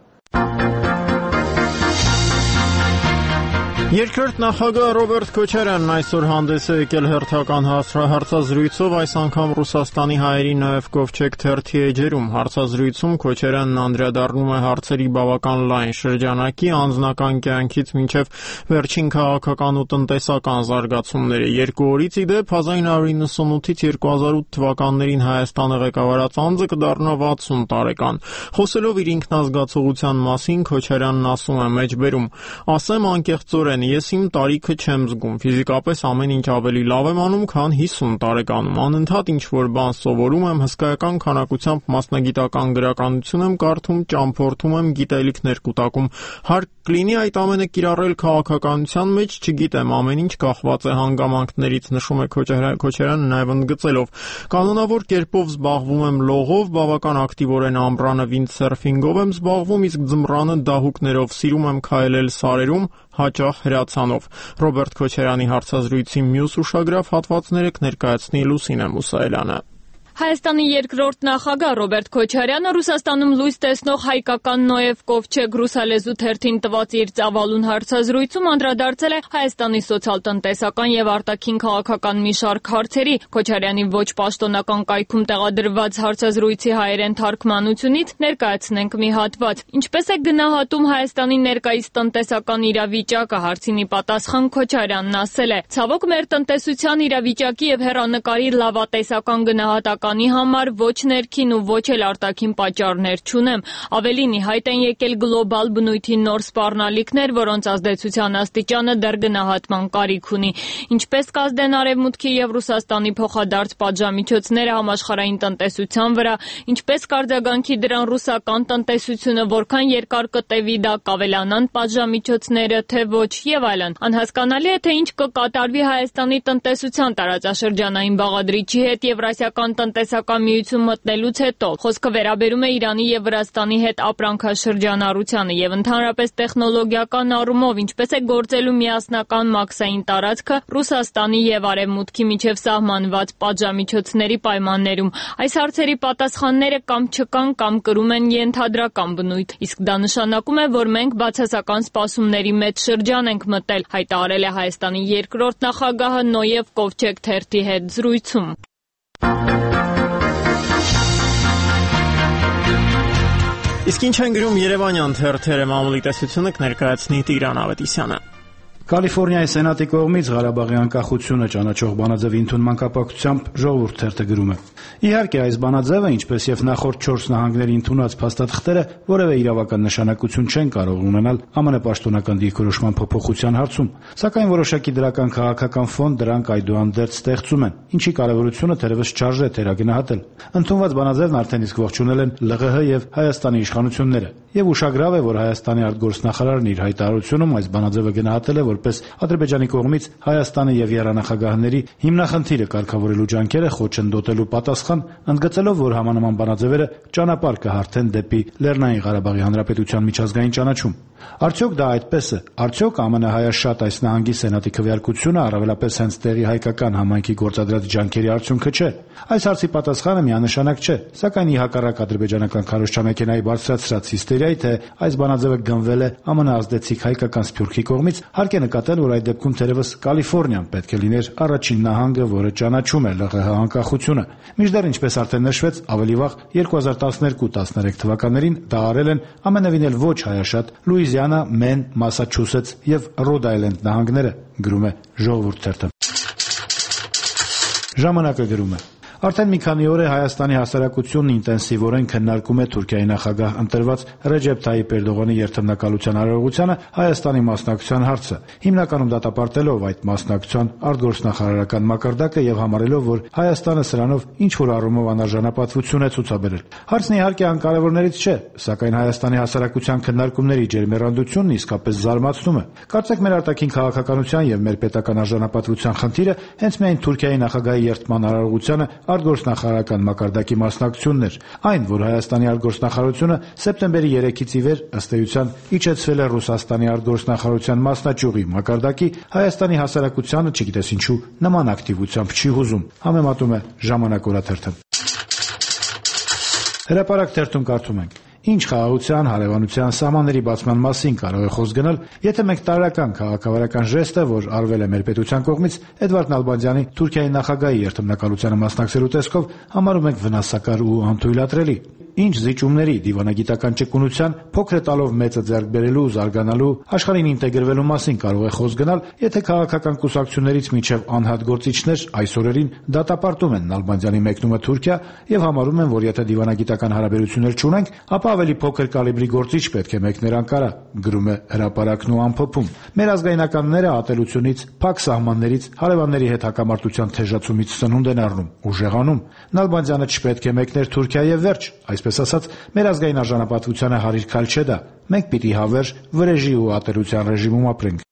S1: Երկրորդ նախագահ Ռոբերտ Քոչարյանն այսօր հանդես է եկել հերթական հարցազրույցով, այս անգամ Ռուսաստանի հայերի նաև Կովչեկ թերթի էջերում։ Հարցազրույցում Քոչարյանն անդրադառնում է հարցերի բավական լայն շրջանակի, անձնական կյանքից մինչև վերջին քաղաքական ու տնտեսական զարգացումները։ Երկու օրից ի դեպ հազար նույն հարյուր նվաթից երկու հազար ութ թվականներին Հայաստանը ղեկավարած անձը կդառնա վաթսուն տարեկան։ Խոսելով իր ինքնազգացողության մասին, Քոչարյանն ասում է մեջբերում. «Ասեմ անկեղծորեն, են, ես իմ տարիքը չեմ զգում, ֆիզիկապես ամեն ինչ ավելի լավ եմ անում, քան հիսուն տարեկանում, անընդհատ ինչ-որ բան սովորում եմ, հսկայական քանակությամբ մասնագիտական գրականություն եմ կարդում, ճամփորդում եմ, գիտելիքներ կուտակում, հարկ կլինի այդ ամենը կիրառել քաղաքականության մեջ, չգիտեմ, ամեն ինչ կախված է հանգամանքներից, նշում է Քոչարյանը նաև ընդգծելով։ Կանոնավոր կերպով զբաղվում եմ լողով, բավական ակտիվորեն ամռանը վինդսերֆինգով եմ զբաղվում, իսկ ձմռանը դահուկներով, սիրում եմ քայլել սարերում, հաճախ հրացանով։ Ռոբերտ Քոչարյանի հարցազրույցի մյուս ուշագրավ հատվածները կներկայացնի Լուսինե Մուսայելյանը։
S2: Հայաստանի երկրորդ նախագահ Ռոբերտ Քոչարյանը Ռուսաստանում լույս տեսնող հայկական Նոև Կովչեգ ռուսալեզու թերթին տված իր ծավալուն հարցազրույցում անդրադարձել է Հայաստանի սոցիալ-տնտեսական եւ արտաքին քաղաքական մի շարք հարցերի։ Քոչարյանի ոչ պաշտոնական կայքում տեղադրված հարցազրույցի հայերեն թարգմանությունից ներկայացնենք մի հատված։ Ինչպես է գնահատում Հայաստանի ներկայիս տնտեսական իրավիճակը, հարցինի պատասխան Քոչարյանն ասել է. «Ցավոք, մեր տնտեսության իրավիճակի եւ հեռանկարի լավատեսական գնահատական համար ոչ ներքին ու ոչ էլ արտաքին պատճառներ չունեմ։ Ավելին, ի հայտ են եկել գլոբալ բնույթի նոր սպառնալիքներ, որոնց ազդեցության աստիճանը դեռ գնահատման կարիք ունի։ Ինչպես կազդեն Արևմուտքի եւ Ռուսաստանի փոխադարձ պատժամիջոցները համաշխարհային տնտեսության վրա, ինչպես կարձագանքի դրան ռուսական տնտեսությունը, որքան երկար կտևի դա, կավելանան պատժամիջոցները, թե ոչ եւ այլն։ Անհասկանալի է, թե ինչ կկատարվի Հայաստանի տնտեսության տարածաշրջանային բաղադրիչի հետ Եվրասիական տնտեսական միություն մտնելուց հետո։ Խոսքը վերաբերում է Իրանի եւ Վրաստանի հետ ապրանքաշրջանառությանը եւ ընդհանրապես տեխնոլոգիական առումով, ինչպես է գործելու միասնական մաքսային տարածքը Ռուսաստանի եւ Արևմուտքի միջև սահմանված պատժամիջոցների պայմաններում։ Այս հարցերի պատասխանները կամ չկան, կամ կրում են ենթադրական բնույթ, իսկ դա նշանակում է, որ մենք բացասական սպասումների մեջ շրջան ենք մտել, հայտարարել է Հայաստանի երկրորդ նախագահը Նոև Կովչեգ թերթի հետ զրույցում։
S1: Իսկ ինչ են գրում Երևանյան թերթերը, մամուլի տեսությունը կներկայացնի Տիգրան Ավետիսյանը։
S14: Կալիֆոռնիայի Սենատի կողմից Ղարաբաղի անկախությունը ճանաչող բանաձևի ընդունման կապակցությամբ Ժողովուրդ թերթը գրում է. Իհարկե, այս բանաձևը, ինչպես եւ նախորդ չորս նահանգների ընդունած փաստաթղթերը, որևէ իրավական նշանակություն չեն կարող ունենալ ԱՄՆ պաշտոնական դիրքորոշման փոփոխության հարցում, սակայն որոշակի դրական քաղաքական ֆոն դրանք այդուհանդերձ ստեղծում են, ինչի կարևորությունը թերևս չարժե թերագնահատել։ Ընդունված բանաձևն արդեն իսկ ողջունել են ԼՂՀ եւ Հայաստանի իշխանությունները, եւ ուշագրավ է, որ Հայաստանի արտգործնախարարն իր հայտարարությունում այս բանաձևը գնահատել է որպես Ադրբեջանի կողմից Հայաստանի եւ եռանախագահների հիմնախնդիրը կարգավորելու ջանքերը խոչընդոտելու պատասխան, ընդգծելով, որ համանման բանաձևերը ճանապարհ կհարթեն դեպի Լեռնային Ղարաբաղի Հանրապետության միջազգային ճանաչում։ Արդյոք դա այդպես է։ Արդյոք ԱՄՆ հայաշատ այս նահանգի սենատի քվեարկությունը առավելապես հենց տեղի հայկական համայնքի գործադրած ջանքերի արդյունքը չէ։ Այս հարցի պատասխանը միանշանակ չէ, սակայն ի հակառակ ադրբեջանական քարոզչամեքենայի բարձրացրած հիստերիայի, թե այս բանաձևը գնվել է ԱՄՆ ազդեցիկ հայկական սփյուռքի կողմից, հարկ է նկատել, որ այդ դեպքում թերևս Կալիֆոռնիան պետք է լիներ առաջին նահանգը, որը ճանաչում է ԼՂՀ անկախությունը։ Մինչդեռ, ինչպես արդեն նշվեց, ավելի վաղ երկու հազար տասներկու տասներեք թվականներին դա արել են ամենևին էլ ոչ հայաշատ Լուիզիանա, Մեն, Մասաչուսեթս եւ Ռոդ Այլենդ նահանգները, գրում է Ժողովուրդ թերթը։ Ժամանակը գրում է. Արդեն մի քանի օր է Հայաստանի հասարակությունն ինտենսիվորեն քննարկում է Թուրքիայի նախագահ ընտրված Ռեջեփ Թայիպ Էրդողանի երթմնակալության արարողությանը Հայաստանի մասնակցության հարցը, հիմնականում դատապարտելով այդ մասնակցության արտգործնախարարական մակարդակը եւ համարելով, որ Հայաստանը սրանով ինչ որ առումով անարժանապատվություն է ցուցաբերել։ Հարցն իհարկե անկարևորներից չէ, սակայն Հայաստանի հասարակության քննարկումների ջերմեռանդությունն իսկապես զարմացնում է։ Կարծեք մեր արտաքին քաղաքականության եւ մեր պետական արժանապատվության խնդիրը հենց միայն Թուրքիայի նախագահի երթման արարողությանը արտգործնախարարական մակարդակի մասնակցությունն էր, այն, որ Հայաստանի արտգործնախարարությունը սեպտեմբերի երեքից ի վեր ըստ էության իջեցվել է Ռուսաստանի արտգործնախարարության մասնաճյուղի մակարդակի, Հայաստանի հասարակությանը, չգիտես ինչու, նման ակտիվությամբ չի հուզում, համեմատում է Ժամանակ օրաթերթը։ Հրապարակ թերթում կարդում ենք. Ինչ խաղաղության, հարևանության, սահմանների բացման մասին կարող է խոսք գնալ, եթե մենք տարրական քաղաքավարական ժեստը, որ արվել է մեր պետության կողմից Էդվարդ Նալբանդյանի Թուրքիայի նախագահի երթմնակալությանը մասնակցելու տեսքով, համարում ենք վնասակար ու անթույլատրելի։ Ինչ զիջումների, դիվանագիտական ճկունության, փոքր տալով մեծը ձեռք բերելու, զարգանալու, աշխարհին ինտեգրվելու մասին կարող է խոսք գնալ, եթե քաղաքական կուսակցություններից մինչև անհատ գործիչներ այս օրերին դատապարտում են Նալբանդյանի մեկնումը Թուրքիա եւ համարում են, որ եթե դիվանագիտական հարաբերություններ չունենք, ապա ավելի փոքր կալիբրի գործիչ պետք է մեկներ Անկարա, գրում է հրապարակն ու ամփոփում։ Մեր ազգայնականները ատելությունից, փակ սահմաններից, հարևանների հետ հակամարտության թեժացումից սնունդ են առնում, ուժեղանում։ Նալբանդյանը չպետք է մեկներ Թուրքիա եւ վերջ, այսպես ասած, մեր ազգային արժանապատվությանը հարիր քայլ չէ դա։ Մենք պիտի հավերժ վրեժի ու ատելության ռեժիմում ապրենք։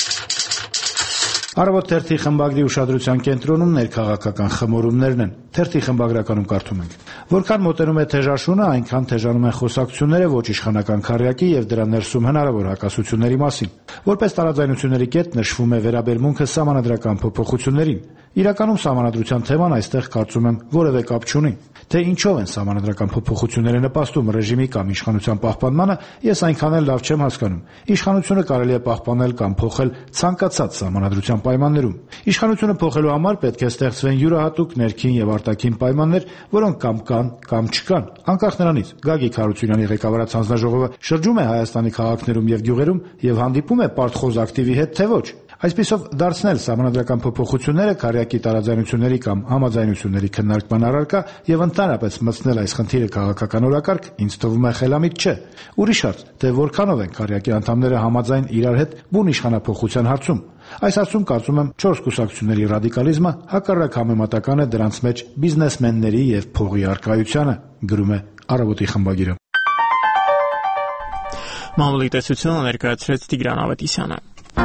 S14: Առավոտ թերթի խմբագրի ուշադրության կենտրոնում ներքաղաքական խմորումներն են։ Թերթի խմբագրականում կարդում ենք. Որքան մոտենում է թեժաշունը, այնքան թեժանում են խոսակցությունները ոչ իշխանական քառյակի եւ դրա ներսում հնարավոր հակասությունների մասին։ Որպես տարաձայնությունների կետ նշվում է վերաբերմունքը սահմանադրական փոփոխություններին։ Իրականում սահմանադրության թեման այստեղ կարծում եմ որևէ կապ չունի։ Թե ինչով են սահմանադրական փոփոխությունները նպաստում ռեժիմի կամ իշխանության պահպանմանը, ես այնքան էլ լավ չեմ հասկանում։ Իշխանությունը կարելի է պահպանել կամ փոխել ցանկացած սահմանադրության պայմաններում։ Իշխանությունը փոխելու համար պետք է ստեղծվեն յուրահատուկ ներքին եւ արտաքին պայմաններ, որոնք կամ կան, կամ չկան։ Անկախ նրանից, Գագիկ Հարությունյանի ղեկավարած հանձնաժողովը շրջում է Հայաստանի քաղաքներում եւ գյուղերում եւ հանդիպում է պարտխոզ ակտիվի հետ, թե ոչ։ Այսպիսով դարձնել սահմանադրական փոփոխությունները քառյակի տարաձայնությունների կամ համաձայնությունների քննարկման առարկա եւ ընդհանրապես մտցնել այս խնդիրը քաղաքական օրակարգ ինձ թվում է խելամիտ չէ։ Ուրիշ հարց, թե որքանով են քառյակի անդամները համաձայն իրար հետ բուն իշխանափոխության հարցում։ Այս հարցում կարծում եմ չորս կուսակցությունների ռադիկալիզմը հակառակ համեմատական է դրանց մեջ բիզնեսմենների եւ փողի առկայությանը, գրում է Առավոտի խմբագիրը։
S1: Մամուլի տեսությունը ներկայացրեց Տիգրան Ավետիսյանը։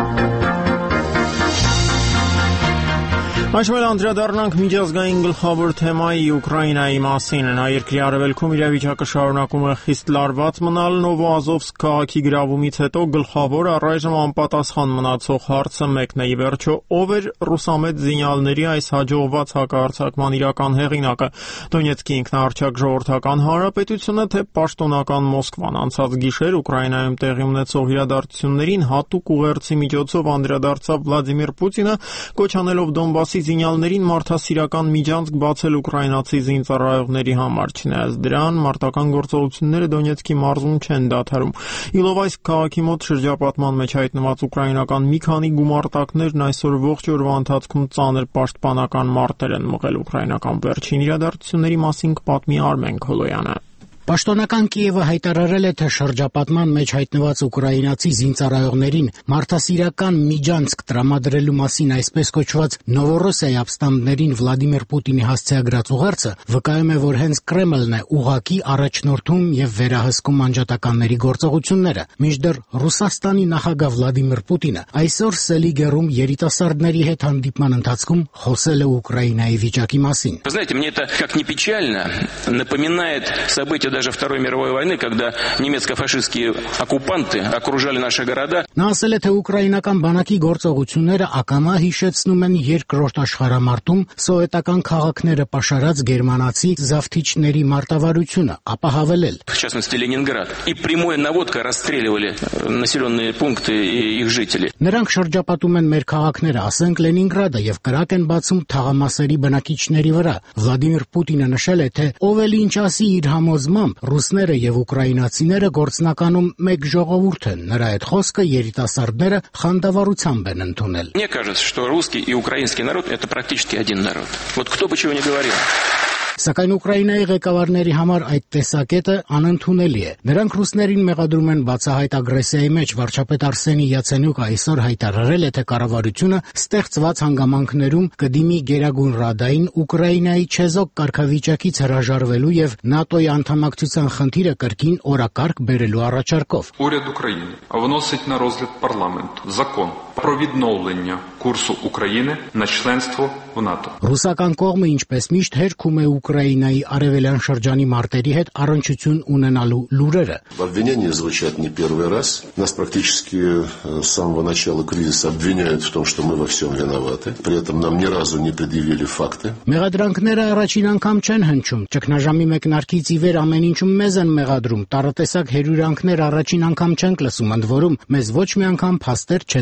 S1: Այսօր անդրադառնանք միջազգային գլխավոր թեմայի Ուկրաինայի մասին։ Նա երկրի արևելքում իրավիճակը շարունակում է խիստ լարված մնալ։ Նովոազովսկ քաղաքի գրավումից հետո գլխավոր առայժմ անպատասխան մնացող հարցը մեկն է ի վերջո ով էր ռուսամետ զինյալների այս հաջողված հակահարձակման իրական հեղինակը։ Դոնեցկի ինքնաառչակ ժողովրդական հանրապետությունը թե պաշտոնական Մոսկվան անցած գիշեր Ուկրաինայում տեղի ունեցող իրադարձություններին հատուկ ուղերձի միջոցով անդրադարձավ Վլադիմիր Պուտինը, կոչ անելով Դոնբասի զինյալներին մարդասիրական միջանցք բացել ուկրաինացի զինծառայողների համար։ Չնայած դրան, մարտական գործողությունները Դոնեցկի մարզում չեն դադարում։ Իլովայսկ քաղաքի մոտ շրջապատման մեջ հայտնված ուկրաինական մի քանի գումարտակներն այսօր ողջ օրվա ընթացքում ծանր պաշտպանական մարտեր են մղել։ Ուկրաինական վերջին իրադարձությունների մասին կպատմի Արմեն Քոլոյանը։
S15: Պաշտոնական Կիևը հայտարարել է, թե շրջապատման մեջ հայտնված ուկրաինացի զինծառայողներին մարդասիրական միջանցք տրամադրելու մասին այսպես կոչված Նովորոսիայի ապստամբներին Վլադիմիր Պուտինի հասցեագրած ուղերձը վկայում է, որ հենց Կրեմլն է ուղղակի առաջնորդում եւ վերահսկում անջատականների գործողությունները, մինչդեռ Ռուսաստանի նախագահ Վլադիմիր Պուտինը այսօր Սելիգերում երիտասարդների հետ հանդիպման ընթացքում խոսել է Ուկրաինայի վիճակի մասին։
S16: Вы знаете, мне это как ни печально напоминает события даже Второй мировой войны, когда немецко-фашистские оккупанты окружали наши города.
S15: Նա ասել է, թե ուկրաինական բանակի գործողությունները ակամա հիշեցնում են երկրորդ աշխարհամարտում սովետական քաղաքները պաշարած գերմանացի զավթիչների մարտավարությունը, ապա հավելել.
S16: В частности, Ленинград. И прямой наводкой расстреливали населенные пункты и их жителей.
S15: Նրանք շրջապատում են մեր քաղաքները, ասենք Լենինգրադը, եւ կրակ են բացում թաղամասերի բնակիչների վրա։ Վլադիմիր Պուտինը նշել է, թե ով էլ ինչ ասի իր համոզմամբ, ռուսները եւ ուկրաինացիները գործնականում մեկ ժողովուրդ են։ Նրա այդ խոսքը երիտասարդները խանդավառությամբ են ընդունել։
S16: Мне кажется, что русский и украинский народ это практически один народ. Вот кто бы чего ни говорил.
S15: Սակայն Ուկրաինայի ղեկավարների համար այդ տեսակետը անընդունելի է։ Նրանք ռուսներին մեղադրում են բացահայտ ագրեսիայի մեջ։ Վարչապետ Արսենի Յացենյուկը այսօր հայտարարել է, թե կառավարությունը ստեղծված հանգամանքներում կդիմի Գերագույն Ռադային Ուկրաինայի չեզոք կարգավիճակից հրաժարվելու եւ ՆԱՏՕ-ի անդամակցության խնդիրը կրկին օրակարգ բերելու առաջարկով։
S17: Уряд України вносить на розгляд парламенту закон про відновлення курсу України на членство в НАТО.
S15: Ռուսական կողմը ինչպես միշտ հերքում է Ուկրաինայի արևելյան շրջանի մարտերի հետ առնչություն ունենալու լուրերը։
S18: Обвинения звучат не первый раз. Нас практически с самого начала кризиса обвиняют в том, что мы во всем виноваты. При этом нам ни разу не предъявили факты.
S15: Մեղադրանքները առաջին անգամ չեն հնչում։ Ճգնաժամի մեկնարկից ի վեր ամեն ինչում մեզ են մեղադրում։ Տարատեսակ հերյուրանքներ առաջին անգամ չենք լսում, ընդ որում մեզ ոչ մի անգամ փաստեր չեն ներկայացնում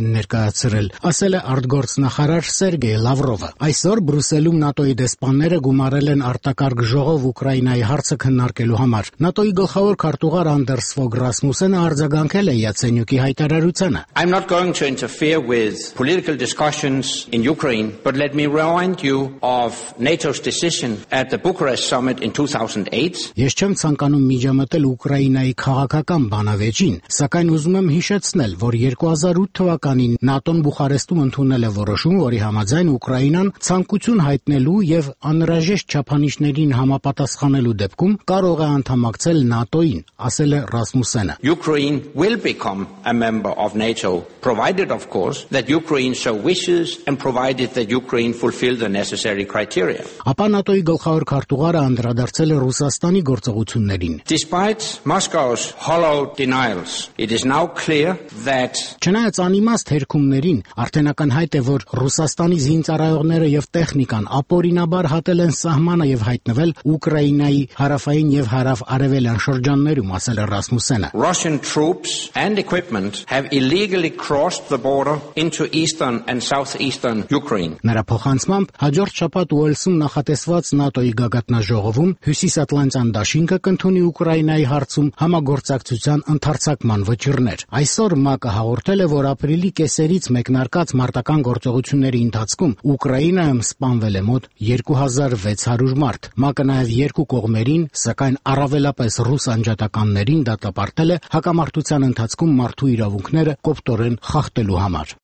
S15: կայացրել, ասել է արտգործնախարար Սերգեյ Լավրովը։ Այսօր Բրյուսելում ՆԱՏՕ-ի դեսպանները գումարել են արտակարգ ժողով Ուկրաինայի հարցը քննարկելու համար։ ՆԱՏՕ-ի գլխավոր քարտուղար Անդերս Ֆոգ Ռասմուսենը արձագանքել է Յացենյուկի հայտարարությանը։
S19: I'm not going to interfere with political discussions in Ukraine, but let me remind you of NATO's decision at the Bucharest summit in two thousand eight.
S15: Ես չեմ ցանկանում միջամտել Ուկրաինայի քաղաքական բանավեճին, սակայն ուզում եմ հիշեցնել, որ երկու հազար ութ թվականին ՆԱՏՕ-ն Բուխարեստում ընդունել է որոշում, որի համաձայն Ուկրաինան ցանկություն հայտնելու եւ անհրաժեշտ չափանիշներին համապատասխանելու դեպքում կարող է անդամակցել ՆԱՏՕ-ին, ասել է Ռասմուսենը։
S19: Ukraine will become a member of NATO, provided of course that Ukraine so wishes and provided that Ukraine fulfill the necessary criteria.
S15: Ապա ՆԱՏՕ-ի գլխավոր քարտուղարը անդրադարձել է Ռուսաստանի գործողություններին։
S19: Despite Moscow's hollow denials, it is now clear that
S15: Չնայած անիմաստ հերքումներին, արդեն ակնհայտ է, որ Ռուսաստանի զինծառայողները եւ տեխնիկան ապօրինաբար հատել են սահմանը եւ հայտնվել Ուկրաինայի հարավային եւ հարավ-արևելյան շրջաններում, ասել է Ռասմուսենը։
S19: Russian troops and equipment have illegally crossed the border into eastern and southeastern Ukraine.
S15: Նրա փոխանցմամբ հաջորդ շաբաթ Ուելսում նախատեսված ՆԱՏՕ-ի գագաթնաժողովում Հյուսիսատլանտյան դաշինքը կընդունի Ուկրաինայի հարցում համագործակցության ընդարձակման վճիռներ։ Այսօր ՄԱԿ-ը հաղորդել է, որ ապրիլի կեսերից մեկնարկած մարտական գործողությունների ընթացքում Ուկրաինայում սպանվել է մոտ երկու հազար վեց հարյուր մարդ։ ՄԱԿ-ը նաև երկու կողմերին, սակայն առավելապես ռուս անջատականներին դատապարտել է հակամարտության ընթացքում մարդու իրավունքները կոպտորեն խախտելու համար։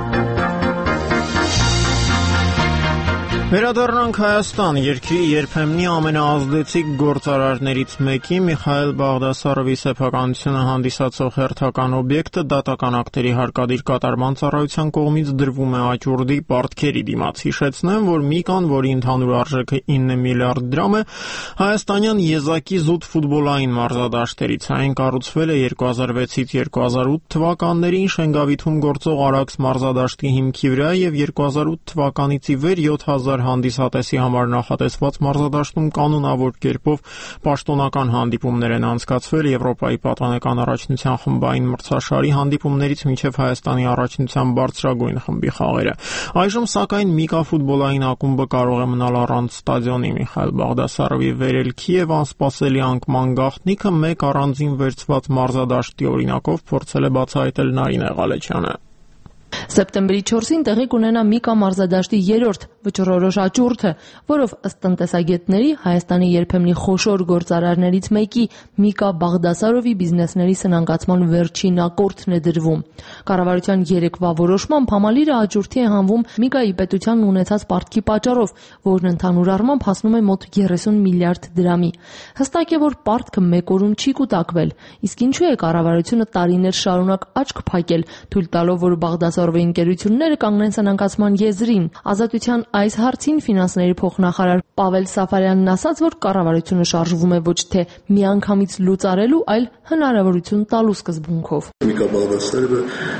S1: Վերադառնանք Հայաստան, երկրի երբեմնի ամենաազդեցիկ գործարարներից մեկի Միխայել Բաղդասարովի սեփականությունը հանդիսացող հերթական օբյեկտը դատական ակտերի հարկադիր կատարման ծառայության կողմից դրվում է աճուրդի պարտքերի դիմաց։ Հիշեցնեմ, որ Միկան, որի ընդհանուր արժեքը ինը միլիարդ դրամ է, հայաստանյան եզակի զուտ ֆուտբոլային մարզադաշտերից է։ Այն կառուցվել է երկու հազար վեցից երկու հազար ութ թվականներին Շենգավիթում գործող Արաքս մարզադաշտի հիմքի վրա եւ երկու հազար ութ թվականից ի վեր յոթ հազար հանդիսատեսի համար նախատեսված մարզադաշտում կանոնավոր կերպով պաշտոնական հանդիպումներ են անցկացվել Եվրոպայի պատանեկան առաջնության խմբային մրցաշարի հանդիպումներից մինչև Հայաստանի առաջնության բարձրագույն խմբի խաղերը։ Այժմ սակայն Միկա ֆուտբոլային ակումբը կարող է մնալ առանց ստադիոնի։ Միխայել Բաղդասարովի վերելքի եւ անսպասելի անկման գաղտնիքը մեկ առանձին վերցված մարզադաշտի օրինակով փորձել է բացահայտել Նարինե Ղալեչյանը։
S20: Սեպտեմբերի չորսին տեղի կունենա Միկա մարզադաշտի երրորդ վճռորոշ աճուրդը, որով ըստ տնտեսագետների Հայաստանի երբեմնի խոշոր գործարարներից մեկի Միկա Բաղդասարովի բիզնեսների սնանկացման վերջին ակորդն է դրվում։ Կառավարության երեկվա որոշմամբ համալիրը աճուրդի է հանվում Միկայի պետության ունեցած պարտքի պատճառով, որն ընդհանուր առմամբ հասնում է մոտ երեսուն միլիարդ դրամի։ Հստակ է, որ պարտքը մեկ օրում չի կուտակվել, իսկ ինչու է կառավարությունը տարիներ շարունակ աչք փակել, թույլ տալով, որ Բաղդասարովի ընկերությունները կանգնեն սնանկացման եզրին։ Ազատության այս հարցին ֆինանսների փոխնախարար Պավել Սաֆարյանն ասաց, որ կառավարությունը շարժվում է ոչ թե միանգամից լուծարելու, այլ հնարավորություն տալու սկզբունքով։
S18: Միկա Բաղդասարովը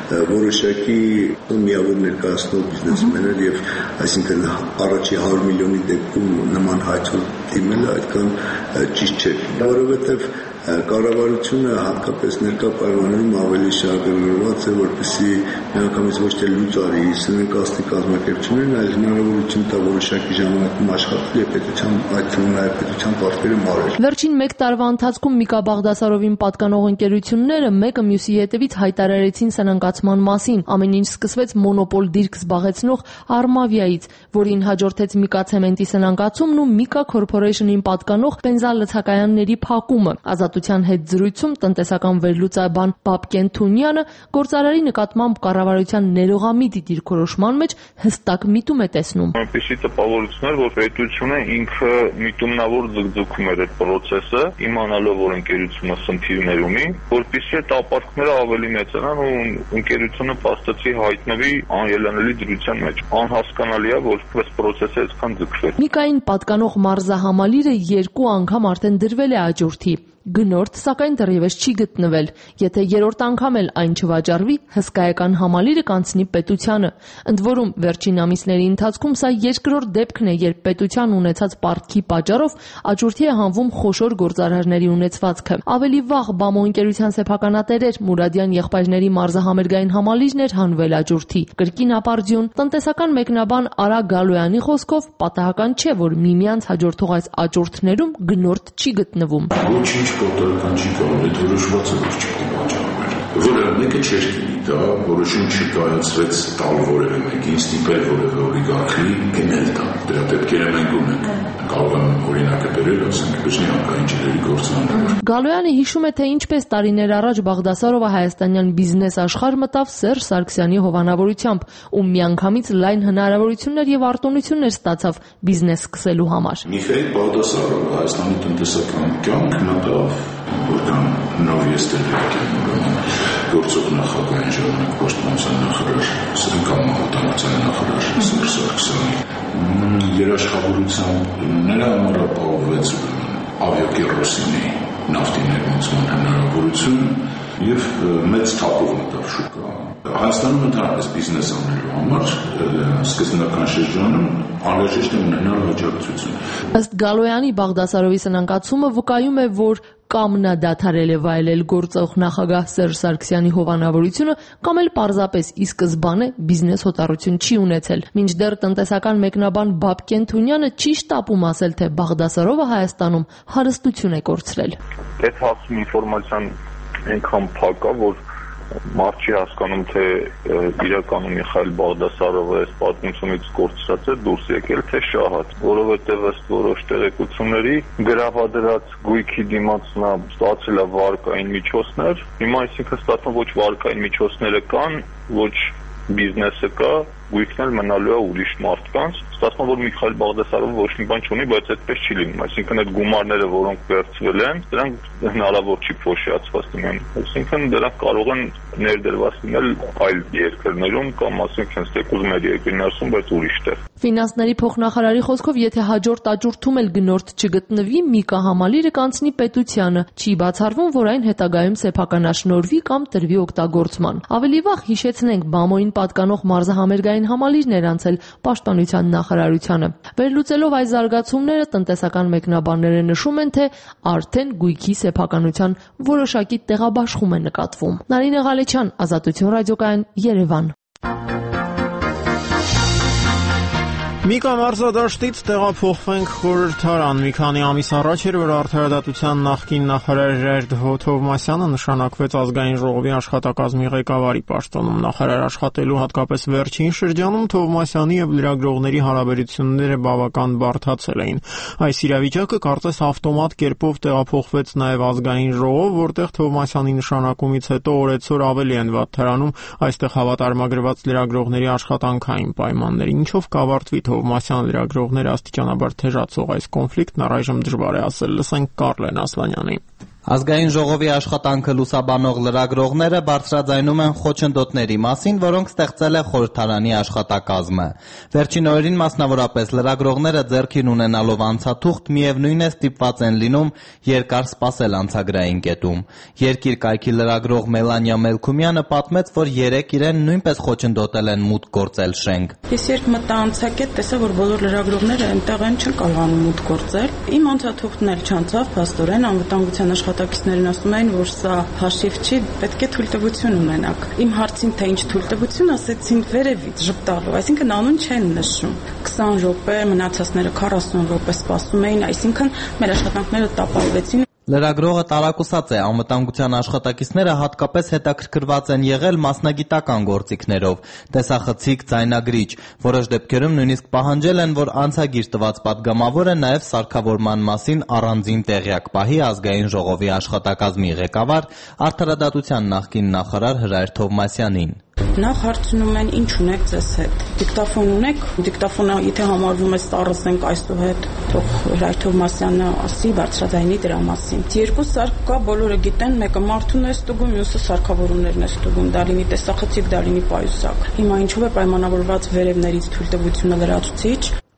S18: որոշակի միավոր ներկայացնող բիզնեսմեն էր եւ այսինքն առաջի հարյուր միլիոնի դեպքում նման հայցով դիմելը այդքան ճիշտ չէ, որովհետեւ կառավարությունը հատկապես ներկա պայմաններում ավելի շահագրգռված է, որպեսզի միանգամից ոչ թե լուծարի սնանկացնի կազմակերպություններն, այլ հնարավորություն տա որոշակի ժամանակում աշխատել եւ պետության, այդ թվում նաեւ պետության պարտքերը մարել։
S20: Վերջին մեկ տարվա ընթացքում Միկա Բաղդասարովին պատկանող ընկերությունները մեկը մյուսի հետևից հայտարարեցին սնանկացման մասին։ Ամեն ինչ սկսվեց մոնոպոլ դիրք զբաղեցնող Արմավիայից, որին հաջորդեց Միկա ցեմենտի սնանկացումն ու Միկա Corporation-ին պատկանող բենզալցակայանների փակումը։ Ազատության հետ զրույցում տնտեսական վերլուծաբան Բաբկեն Թունյանը գործարարի նկատմամբ կառավարության ներողամիտ դիրքորոշման մեջ հստակ միտում է տեսնում։
S21: Այնպիսի տպավորություններ, որ պետությունը ինքը միտումնավոր ձգձգում էր այդ process-ը, իմանալով, որ ընկերությունը խնդիրներ ունի, որպեսզի այդ ապարքները ավելի մեծանան ու ընկերությունը փաստացի հայտնվի անելանելի դրության մեջ։ Անհասկանալի է, որ այս process-ը այսքան ձգվել։
S20: Միկային պատկանող մարզահամալիրը երկու անգամ արդեն դրվել է աճուրդի։ Գնորդ, սակայն դեռևս չի գտնվել։ Եթե երրորդ անգամ էլ այն չվաճառվի, հսկայական համալիրը կանցնի պետությանը։ Ընդ որում, վերջին ամիսների ընթացքում սա երկրորդ դեպքն է, երբ պետության ունեցած պարտքի պատճառով աճուրդի է հանվում խոշոր գործարարների ունեցվածքը։ Ավելի վաղ Բամո ընկերության սեփականատերեր Մուրադյան եղբայրների մարզահամերգային համալիրն էր հանվել աճուրդի։ Կրկին ապարդյուն տնտեսական մեկնաբան Արա Գալոյանի խոսքով պատահական չէ, որ միմյանց հաջորդող այս աճուրդներում գնորդ չի գտնվում։
S4: Ոչինչ պատահական չի կարող, այդ որոշված է, որ չպետք է վաճառվել։ Որը մեկը չէր գնի, դա որոշում չկայացրեց տալ որևէ մեկին, ստիպել որևէ օլիգարխի գնել դա։ Դրա դեպքերը մենք ունենք։ Կարող եմ օրինակը բերել, ասենք, բժշկի հարկային ջրերի գործաններ։
S20: Գալոյանը հիշում է, թե ինչպես տարիներ առաջ Բաղդասարովը հայաստանյան բիզնես աշխարհ մտավ Սերժ Սարգսյանի հովանավորությամբ, ու միանգամից լայն հնարավորություններ եւ արտոնություններ ստացավ բիզնես սկսելու համար։
S4: Միխայել Բաղդասարովը Հայաստանի տնտեսական կյանք մտավ, որքան նոր ես տեղյակ եմ, ուրեմն գործող նախագահային ժամանակ պաշտպանության նախարար, սրընկան մահոտանոցային նախարար Սերժ Սարգսյանի երաշխավորությամբ նրա համար ապահովվեց ավիակերոսինի նավթի ներմուծման հնարավորություն եւ մեծ թափով մտավ շուկա։ Հայաստանում ընդհանրապես բիզնես անելու համար սկզբնական շրջանում անհրաժեշտ է ունենալ աջակցություն։
S20: Ըստ Գալոյանի, Բաղդասարովի սնանկացումը վկայում է, որ կամ նա դադարել է վայելել գործող նախագահ Սերժ Սարգսյանի հովանավորությունը, կամ էլ պարզապես ի սկզբանե բիզնես հոտառություն չի ունեցել։ Մինչդեռ տնտեսական մեկնաբան Բաբկեն Թունյանը չի շտապում ասել, թե Բաղդասարովը Հայաստանում հարստություն է կորցրել։
S21: Այդ հասցում ինֆորմացիան այնքան փակ է, որ մարդ չի հասկանում, թե իրականում Միխայել Բաղդասարովը այս պատմությունից կորցրած է դուրս եկել, թե շահած, որովհետև ըստ որոշ տեղեկությունների գրավադրած գույքի դիմաց նա ստացել է վարկային միջոցներ, հիմա այսինքն ստացվում ոչ վարկային միջոցները կան, ոչ բիզնեսը կա, գույքն էլ մնալու է ուրիշ մարդկանց, ստացվում որ Միխայել Բաղդասարովը ոչ մի բան չունի, բայց այդպես չի լինում, այսինքն այդ գումարները, որոնք վերցվել են, դրանք հնարավոր չի փոշիացված լինեն, այսինքն դրանք կարող են ներդրված լինել այլ երկրներում կամ ասենք հենց թեկուզ մեր երկրի ներսում, բայց ուրիշ տեղ։
S20: Ֆինանսների փոխնախարարի խոսքով, եթե հաջորդ աճուրդում էլ գնորդ չգտնվի, Միկա համալիրը կանցնի պետությանը, չի բացառվում, որ այն հետագայում սեփականաշնորհվի կամ տրվի օգտագործման։ Ավելի վաղ հիշեցնենք, Բամոյին պատկանող մարզահամերգային համալիրն էր անցել պաշտպանության նախարարությանը։ Վերլուծելով այս զարգացումները, տնտեսական մեկնաբանները նշում են, թե արդեն գույքի սեփականության որոշակի տեղաբաշխում է նկատվում։ Նարինե Ղալեչյան, Ազատություն ռադիոկայան, Երևան։
S1: Միկա մարզադաշտից տեղափոխվենք խորհրդարան։ Մի քանի ամիս առաջ էր, որ Արդարադատության նախկին նախարար Ժայռ Թովմասյանը նշանակվեց ազգային ժողովի աշխատակազմի ղեկավարի պաշտոնում։ Նախարար աշխատելու հատկապես վերջին շրջանում Թովմասյանի եւ լրագրողների հարաբերությունները բավական բարդացել էին։ Այս իրավիճակը կարծես ավտոմատ կերպով տեղափոխվեց նաեւ ազգային ժողով, որտեղ Թովմասյանի նշանակումից հետո օրեցօր ավելի են վատթարանում այստեղ հավատարմագրված լրագրողների աշխատանքային պայմաններ, ինչով կավարտվի Թովմասյան լրագրողները աստիճանաբար թեժացող այս կոնֆլիկտն առայժմ դժվար է ասել։ Լսենք Կարլեն Ասլանյանին։
S22: Ազգային ժողովի աշխատանքը լուսաբանող լրագրողները բարձրաձայնում են խոչընդոտների մասին, որոնք ստեղծել է խորհրդարանի աշխատակազմը։ Վերջին օրերին մասնավորապես լրագրողները ձեռքին ունենալով անցաթուղթ միևնույն է ստիպված են լինում երկար սպասել անցագրային կետում։ Երկիր կայքի լրագրող Մելանիա Մելքումյանը պատմեց, որ երեկ իրեն նույնպես խոչընդոտել են մուտք գործել շենք։
S23: Ես երբ մտա անցակետ, տեսա, որ բոլոր լրագրողները այնտեղ են չեն կարողանում մուտք գործել։ Իմ անցաթուղթն էլ չանցավ, փաստորեն անվտանգության աշխատակիցներն ասում էին, որ սա հաշիվ չի, պետք է թույլտվություն ունենաք։ Իմ հարցին թե ինչ թույլտվություն, ասեցին վերևից ժպտալու, այսինքն անուն չեն նշում։ քսան րոպե, մնացածները քառասուն րոպե սպասում էին, այսինքն մեր աշխատանքները տապալվեցին։
S22: Լրագրողը տարակուսած է, անվտանգության աշխատակիցները հատկապես հետաքրքրված են եղել մասնագիտական գործիքներով, տեսախցիկ, ձայնագրիչ, որոշ դեպքերում նույնիսկ պահանջել են, որ անցագիր տված պատգամավորը նաև սարքավորման մասին առանձին տեղյակ պահի ազգային ժողովի աշխատակազմի ղեկավար, Արդարադատության նախկին նախարար Հրայր Թովմասյանին։
S23: Նախ հարցնում են ինչ ունեք ձեզ հետ։ Դիկտաֆոն ունեք։ Դիկտաֆոնը եթե համարվում է ստառսենք այսուհետ, թող Հրայր Թովմասյանը ասի բարձրաձայնի դրա մասին։ Երկու սարք կա, բոլորը գիտեն, մեկը մարդուն է ստուգում, մյուսը սարքավորումներն է ստուգում, դա լինի տեսախցիկ, դա լինի պայուսակ։ Հիմա ինչով է պայմանավորված վերևներից թույլտվությունը լրացուցիչ։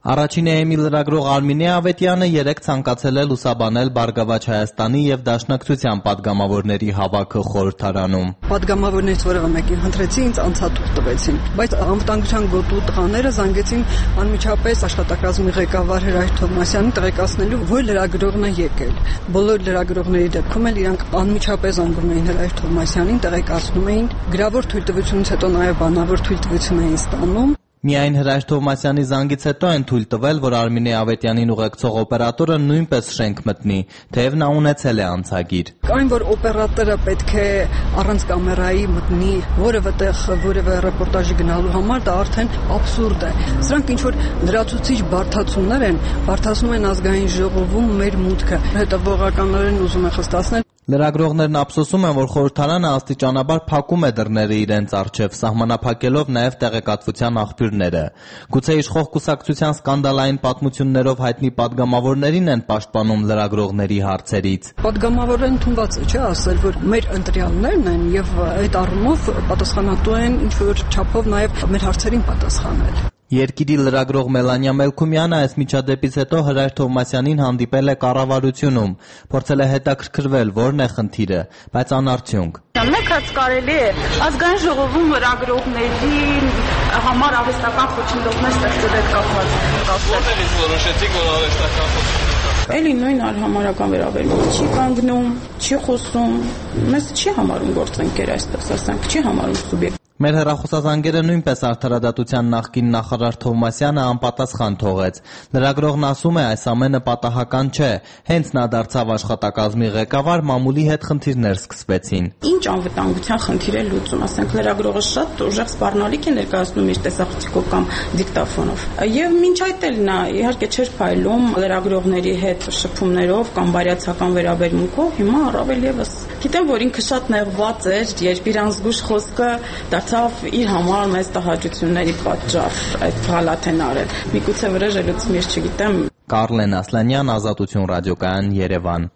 S22: Առաջին էեմի լրագրող Արմինե Ավետյանը երեկ ցանկացել է լուսաբանել Բարգավաճ Հայաստանի եւ Դաշնակցության падգամավորների հավաքը խորհրդարանում։
S3: Падգամավորներից որևէ մեկին հնդրեցի, ինձ անցատուր տվեցին, բայց անվտանգության գոտու տղաները զանգեցին անմիջապես աշխատակազմի ղեկավար Հրայր Թովմասյանին տեղեկացնելու, որ լրագրողն է եկել։ Բոլոր լրագրողների դեպքում էլ իրանք անմիջապես զանգում էին Հրայր Թովմասյանին, տեղեկացնում էին, գրավոր թույլտվությունից հետո նաեւ բանավոր թույլտվություն էին ստանում։
S22: Միայն Հրայր Թովմասյանի զանգից հետո են թույլ տվել, որ Արմինե Ավետյանին ուղեկցող օպերատորը նույնպես շենք մտնի, թեև նա ունեցել է անցագիր։
S3: Այն, որ օպերատորը պետք է առանց կամերայի մտնի որևէ տեղ, որևէ ռեպորտաժի գնալու համար, դա արդեն աբսուրդ է։ Սրանք ինչ որ լրացուցիչ բարդացումներ են, բարդացնում են ազգային ժողովում մեր մուտքը։ Հետևողականորեն ուզում եմ խստացնել,
S22: լրագրողներն ափսոսում են, որ խորհրդարանը աստիճանաբար փակում է դռները իրենց առջև, սահմանափակելով նաև տեղեկատվության աղբյուրները։ Գուցե իշխող կուսակցության սկանդալային պատմություններով հայտնի падգամավորներին են պաշտպանում լրագրողների հարցերից։
S3: Падգամավորները ընդունված է, չէ՞ ասել, որ մեր ընտրյալներն են եւ այդ առումով պատասխանատու են ինչ որ չափով նաև մեր հարցերին պատասխանել։
S22: Երկիրի լրագրող Մելանիա Մելքումյանը այս միջադեպից հետո Հրայր Թովմասյանին հանդիպել է կառավարությունում, փորձել է հետաքրքրվել, որն է խնդիրը, բայց անարդյունք։
S23: Մեկ հատ կարելի է ազգային ժողովում լրագրողներին համար արհեստական խոչընդոտներ ստեղծել այդ կապված։
S5: Որտեղից որոշեցիք, որ արհեստական խոչընդոտ։
S23: Էլի նույն արհամարական վերաբերմունք չի կանգնում, չի խոսում, մեզ չի համարում գործընկեր, այսպես ասենք, չի համարում սուբյեկտ։
S22: Մեր հեռախոսազանգերը նույնպես արդարադատության նախկին նախարար Թովմասյանը անպատասխան թողեց։ Լրագրողն ասում է, այս ամենը պատահական չէ, հենց նա դարձավ աշխատակազմի ղեկավար, մամուլի հետ խնդիրներ սկսվեցին։
S23: Ինչ անվտանգության խնդիր է լուծում, ասենք լրագրողը շատ ուժեղ սպառնալիք է ներկայացնում իր տեսախցիկով կամ դիկտաֆոնով։ Եվ մինչ այդ էլ նա իհարկե չէր փայլում լրագրողների հետ շփումներով կամ բարյացակամ վերաբերմունքով, հիմա առավել եւս։ Գիտեմ, որ ինքը շատ նեղված էր, երբ իր անզգույշ խոսքը դարձավ իր համար մեծ տհաճությունների պատճառ այդ հալաթեն արել։ Միգուցե վրեժելուց միշտ չգիտեմ։
S22: Կարլեն Ասլանյան, Ազատություն ռադիոկայան, Երևան։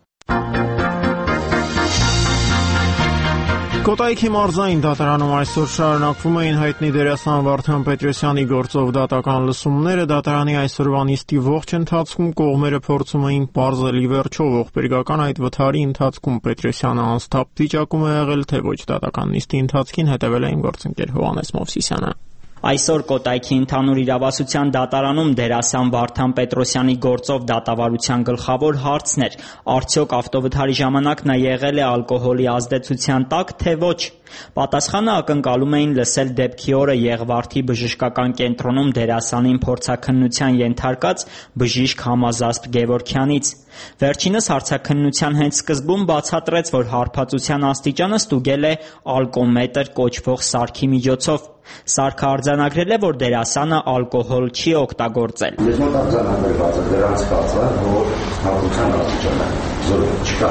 S1: Կոտայքի մարզային դատարանում այսօր շարունակվում էին հայտնի դերասան Վարդան Պետրոսյանի գործով դատական լսումները։ Դատարանի այսօրվա նիստի ողջ ընթացքում կողմերը փորձում էին պարզել ի վերջո ողբերգական այդ վթարի ընթացքում Պետրոսյանը անսթափ վիճակում է եղել, թե ոչ։ Դատական նիստի ընթացքին հետևել է իմ գործընկեր Հովհաննես Մովսիսյանը։
S8: Այսօր Կոտայքի ընդհանուր իրավասության դատարանում դերասան Վարդան Պետրոսյանի գործով դատավարության գլխավոր հարցն էր. արդյոք ավտովթարի ժամանակ նա եղել է ալկոհոլի ազդեցության տակ, թե ոչ։ Պատասխանը ակնկալում էին լսել դեպքի օրը Եղվարդի բժշկական կենտրոնում դերասանին փորձաքննության ենթարկած բժիշկ Համազասպ Գևորգյանից։ Վերջինս հարցաքննության հենց սկզբում բացատրեց, որ հարբածության աստիճանը ստուգել է ալկոմետր կոչվող սարքի միջոցով։ Սարքը արձանագրել է, որ դերասանը ալկոհոլ չի օգտագործել։
S24: Ես մոտ արձանագրված է դրանց կացը, որ հարբության աստիճանը զորը չկա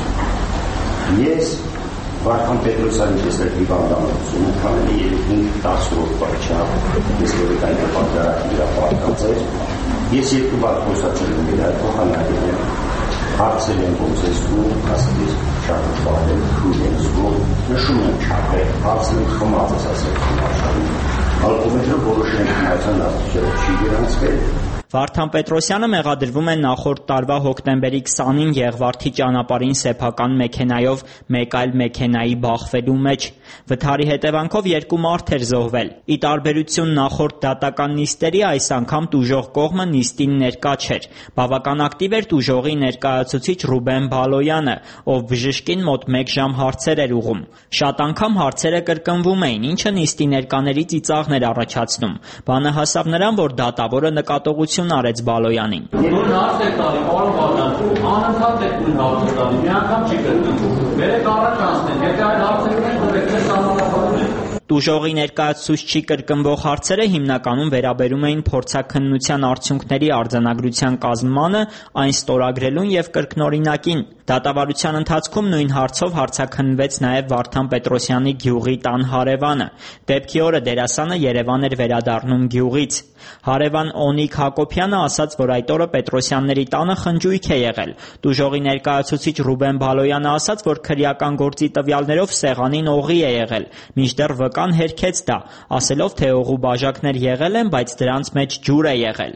S24: իմացում։ Ես Վարդան Պետրոսյանի տեսել հիվանդանոցում, քանի երեք դաս օր չափ, ես որ այդ պատճառով իր պատկած էր, ես երկու բար խոսացել եմ իր այդ փոխանակել եմ, հարցել եմ ոնց է զգում, ասել ես շատ բան եմ, քույր եմ զգում, նշում եմ չափել, հարցել եմ խմած ես ասել խմաշարում, ալկոմետրը որոշենք մայցան աստիճան չի գրանցվել։
S8: Վարդան Պետրոսյանը մեղադրվում է նախորդ տարվա հոկտեմբերի քսանին Եղվարդի ճանապարհին սեփական մեքենայով մեկ այլ մեքենայի բախվելու մեջ։ Վթարի հետևանքով երկու մարդ էր զոհվել։ Ի տարբերություն նախորդ դատական նիստերի, այս անգամ տուժող կողմը նիստին ներկա չէր։ Բավական ակտիվ էր տուժողի ներկայացուցիչ Ռուբեն Բալոյանը, ով բժշկին մոտ մեկ ժամ հարցեր էր ուղղում։ Շատ անգամ հարցերը կրկնվում էին, ինչը նիստի ներկաների ծիծաղներ առաջացնում։ Բանը հասավ նրան, որ դատավորը նկատողություն արեց Բալոյանին։
S25: Որ հարց եք տալի, պարոն Բալոյան, անընդհատ եք նույն հարցը տալի, մի անգամ չի կրկնում։ Բերեք առաջ անցնենք, եթե այդ հարցերն են, որ եք սահմանափակում։
S8: Տուժողի ներկայացուցչի կրկնվող հարցերը հիմնականում վերաբերում էին փորձաքննության արդյունքների արձանագրության կազմմանը, այն ստորագրելուն եւ կրկնօրինակին։ Դատավարության ընթացքում նույն հարցով հարցաքննվեց նաև Վարդան Պետրոսյանի գյուղի տան հարևանը։ Դեպքի օրը դերասանը Երևան էր վերադառնում գյուղից։ Հարևան Օնիկ Հակոբյանը ասաց, որ այդ օրը Պետրոսյանների տանը խնջույք է եղել։ Տուժողի ներկայացուցիչ Ռուբեն Բալոյանը ասաց, որ քրեական գործի տվյալներով սեղանին օղի է եղել, մինչդեռ վկա Նախագահական հերքեց դա, ասելով, թե օղու բաժակներ եղել են, բայց դրանց մեջ ջուր է եղել։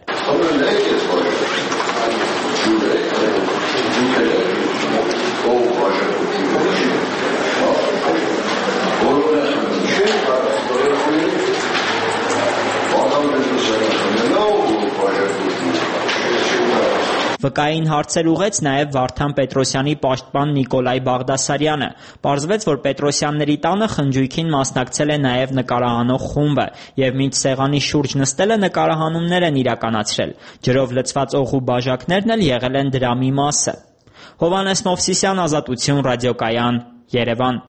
S8: Վկային հարցեր ուղեց նաև Վարդան Պետրոսյանի պաշտպան Նիկոլայ Բաղդասարյանը։ Պարզվեց, որ Պետրոսյանների տանը խնջույքին մասնակցել է նաև նկարահանող խումբը եւ մինչ սեղանի շուրջ նստելը նկարահանումներ են իրականացրել։ Ջրով լցված օղու բաժակներն էլ եղել են դրա մի մասը։ Հովհաննես Մովսիսյան, Ազատություն, ռադիոկայան, Երևան։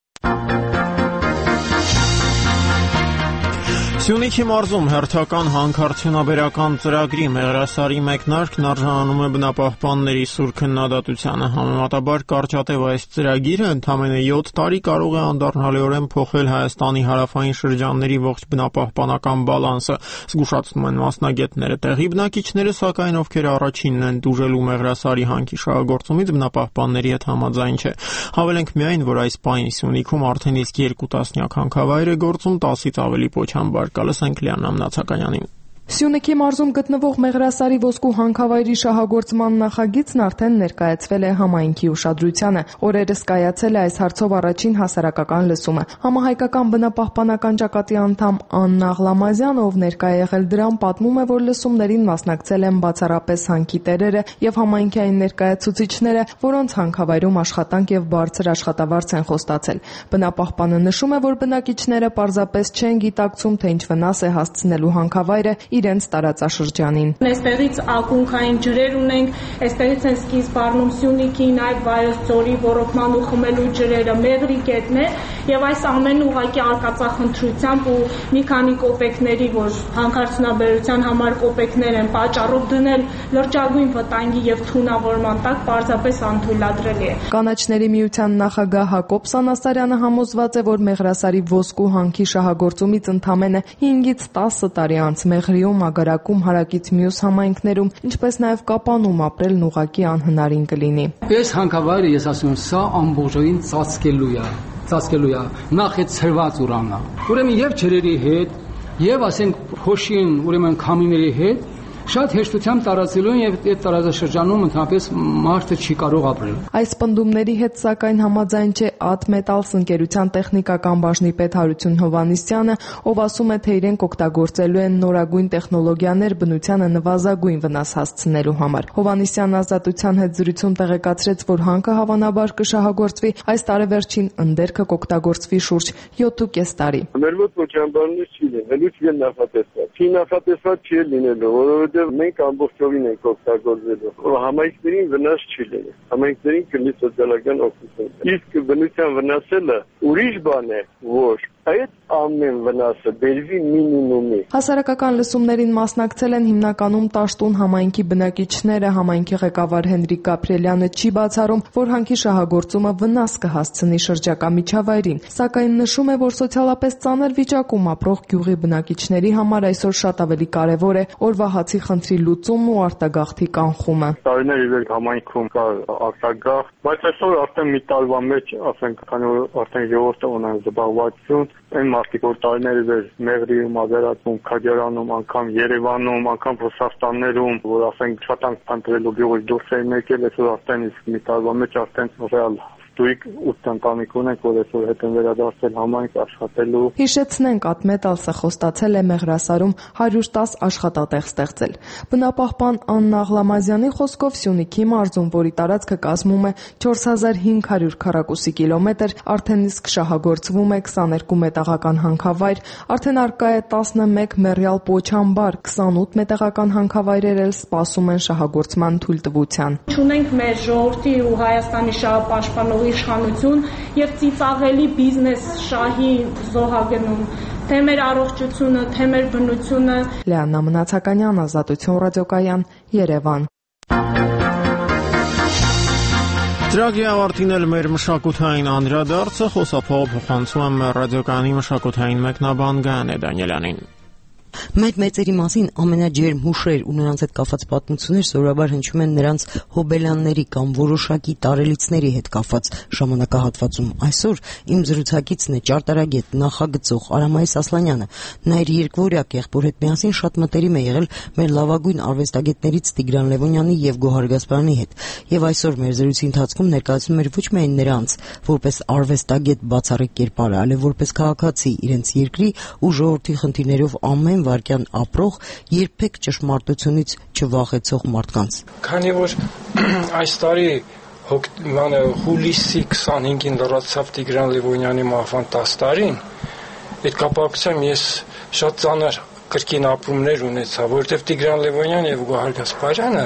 S1: Սյունիքի մարզում հերթական հանքարդյունաբերական ծրագրի Մեղրասարի մեկնարկն արժանանում է բնապահպանների սուր քննադատությանը։ Համեմատաբար կարճատև այս ծրագիրը ընդամենը յոթ տարի կարող է անդառնալիորեն փոխել Հայաստանի հարավային շրջանների ողջ բնապահպանական բալանսը, զգուշացնում են մասնագետները։ Տեղի բնակիչները, սակայն, ովքեր առաջինն են տուժելու Մեղրասարի հանքի շահագործումից, բնապահպանների հետ համաձայն չէ։ Հավելենք միայն, որ այս պահին Սյունիքում արդեն իսկ երկու տասնյակ հանքավայր է գործում, տասից ավելի պոչամբար։ Լսենք Լիաննա Մնացականյանին։
S6: Սյունիքի մարզում գտնվող Մեղրասարի ոսկու հանքավայրի շահագործման նախագիծն արդեն ներկայացվել է համայնքի ուշադրությանը։ Օրերս կայացել է այս հարցով առաջին հասարակական լսումը։ Համահայկական բնապահպանական ճակատի անդամ Աննա Աղլամազյանը, ով ներկա է եղել դրան, պատմում է, որ լսումներին մասնակցել են բացառապես հանքի տերերը եւ համայնքային ներկայացուցիչները, որոնց հանքավայրում աշխատանք եւ բարձր աշխատավարձ են խոստացել։ Բնապահպանը նշում է, որ բնակիչները պարզապես չեն գիտակցում, թե ինչ վնաս է հասցնելու հանքավայրը իրենց տարածաշրջանին։
S7: Այստեղից ակունքային ջրեր ունենք, այստեղից են սկիզբ առնում Սյունիքի, նաև Վայոց ձորի ոռոգման ու խմելու ջրերը, Մեղրի գետներ, եւ այս ամենը ուղղակի արկածախնդրությամբ ու մի քանի կոպեկների, որ հանքարդյունաբերության համար կոպեկներ են պատճառով դնել լրջագույն վտանգի եւ թունավորման տակ, պարզապես անթույլատրելի է։
S6: Կանաչների միության նախագահ Հակոբ Սանասարյանը համոզված է, որ Մեղրասարի ոսկու հանքի շահագործումից ընդամենը հինգից տասը տարի անց Մեղրի Ագարակում, հարակից մյուս համայնքներում, ինչպես նաև Կապանում ապրելն ուղղակի անհնարին կլինի։
S9: Այս հանքավայրը, ես ասում եմ, սա ամբողջովին ծածկելու է, ծածկելու է, նախ այդ ցրված ուրանը։ Ուրեմն եւ ջրերի հետ, եւ ասենք փոշին, ուրեմն քամիների հետ շատ հեշտությամբ տարածելու են եւ այդ տարածաշրջանում ընդհանրապես մարդը չի կարող ապրել։
S6: Այս պնդումների հետ սակայն համաձայն չէ Ատմետալս ընկերության տեխնիկական բաժնի պետ Հարություն Հովհաննիսյանը, ով ասում է, թե իրենք օգտագործելու են նորագույն տեխնոլոգիաներ բնությանը նվազագույն վնաս հասցնելու համար։ Հովհաննիսյանն Ազատության հետ զրույցում տեղեկացրեց, որ հանքը հավանաբար կշահագործվի այս տարեվերջին, ընդերքը կօգտագործվի շուրջ յոթ տարի։
S10: Մեր մոտ ոչամբարներ չի լինելու, չի նախատեսված։ Չի նախատեսված չի լինելու, որովհետև մենք ամբողջովին ենք օգտագործելու։ Համայնքներին վնաս չի լինի։ Համայնքներին կլինի սոցիալական օգնություն։ Իսկ բնության վնասելը ուրիշ բան է, որ այդ ամեն վնասը բերվի մինիմումի։
S6: Հասարակական լսումներին մասնակցել են հիմնականում Տաշտուն համայնքի բնակիչները։ Համայնքի ղեկավար Հենրիկ Գաբրիելյանը չի բացառում, որ հանքի շահագործումը վնաս կհասցնի շրջակա միջավայրին, սակայն նշում է, որ սոցիալապես ծանր վիճակում ապրող գյուղի բնակիչների համար այսօր շատ ավելի կարևոր է օրվա հացի խնդրի լուծումն ու արտագաղթի կանխումը։
S21: Տարիներ ի վեր համայնքում կար արտագաղթ, բայց այսօր արդեն մի տարվա մեջ, ասենք, քանի որ արդեն ժողովուրդը ունեն զբաղվածություն, այն մարդիկ, որ տարիներ ի վեր Մեղրիում, Ագարակում, Քաջարանում, անգամ Երևանում, անգամ Ռուսաստաններում, որ ասենք շատ անփնտրելու գյուղից դուրս էին եկել, այսօր արդեն իսկ մի տարվա մեջ արդեն ռեալ Դույք ութ ընտանիք ունենք, որ այսօր հետ են վերադարձել համայնք աշխատելու։
S6: Հիշեցնենք, Ատմետալսը խոստացել է Մեղրասարում հարյուր տասը աշխատատեղ ստեղծել։ Բնապահպան Աննա Աղլամազյանի խոսքով Սյունիքի մարզում, որի տարածքը կազմում է չորս հազար հինգ հարյուր քառակուսի կիլոմետր, արդեն իսկ շահագործվում է քսաներկու մետաղական հանքավայր, արդեն արկա է տասնմեկ մեռյալ պոչամբար, քսանութ մետաղական հանքավայրեր էլ սպասում են շահագործման թույլտվության։
S7: Ունենք մեր ժողովրդի ու Հայաստանի շահապաշտպանող իշխանություն եւ ծիծաղելի բիզնես շահի զոհագնում, թե մեր առողջությունը, թե մեր բնությունը։
S6: Լիաննա Մնացականյան, Ազատություն, ռադիոկայան, Երևան։
S1: Ծրագրի ավարտին էլ մեր մշակութային անդրադարձը խոսափողը փոխանցում եմ ռադիոկայանի մշակութային մեկնաբան Գայանե Դանիելյանին։
S2: Մեր մեծերի մասին ամենաջերմ հուշեր ու նրանց հետ կապված պատմություններ սովորաբար հնչում են նրանց հոբելյանների կամ որոշակի տարելիցների հետ կապված ժամանակահատվածում։ Այսօր իմ զրուցակիցն է ճարտարագետ, նախագծող Արամայիս Ասլանյանը։ Նա իր երկվորյա եղբոր հետ միասին շատ մտերիմ է եղել մեր լավագույն արվեստագետներից Տիգրան Լևոնյանի եւ Գոհար Գասպարյանի հետ։ Եվ այսօր մեր զրույցի ընթացքում ներկայացնում էր ոչ միայն նրանց որպես արվեստագետ բացառիկ կերպար, այլև որպես քաղաքացի իրենց երկրի ու ժողովրդի խնդիրներով ամեն վարքյան ապրող, երբեք ճշմարտությունից չվախեցող մարդկանց։
S11: Քանի որ այս տարի հուլիսի քսանհինգին լրացավ Տիգրան Լևոնյանի մահվան տասը տարին, այդ կապակցությամբ ես շատ ծանր կրկին ապրումներ ունեցա, որովհետև Տիգրան Լևոնյանը եւ Գոհար Գասպարյանը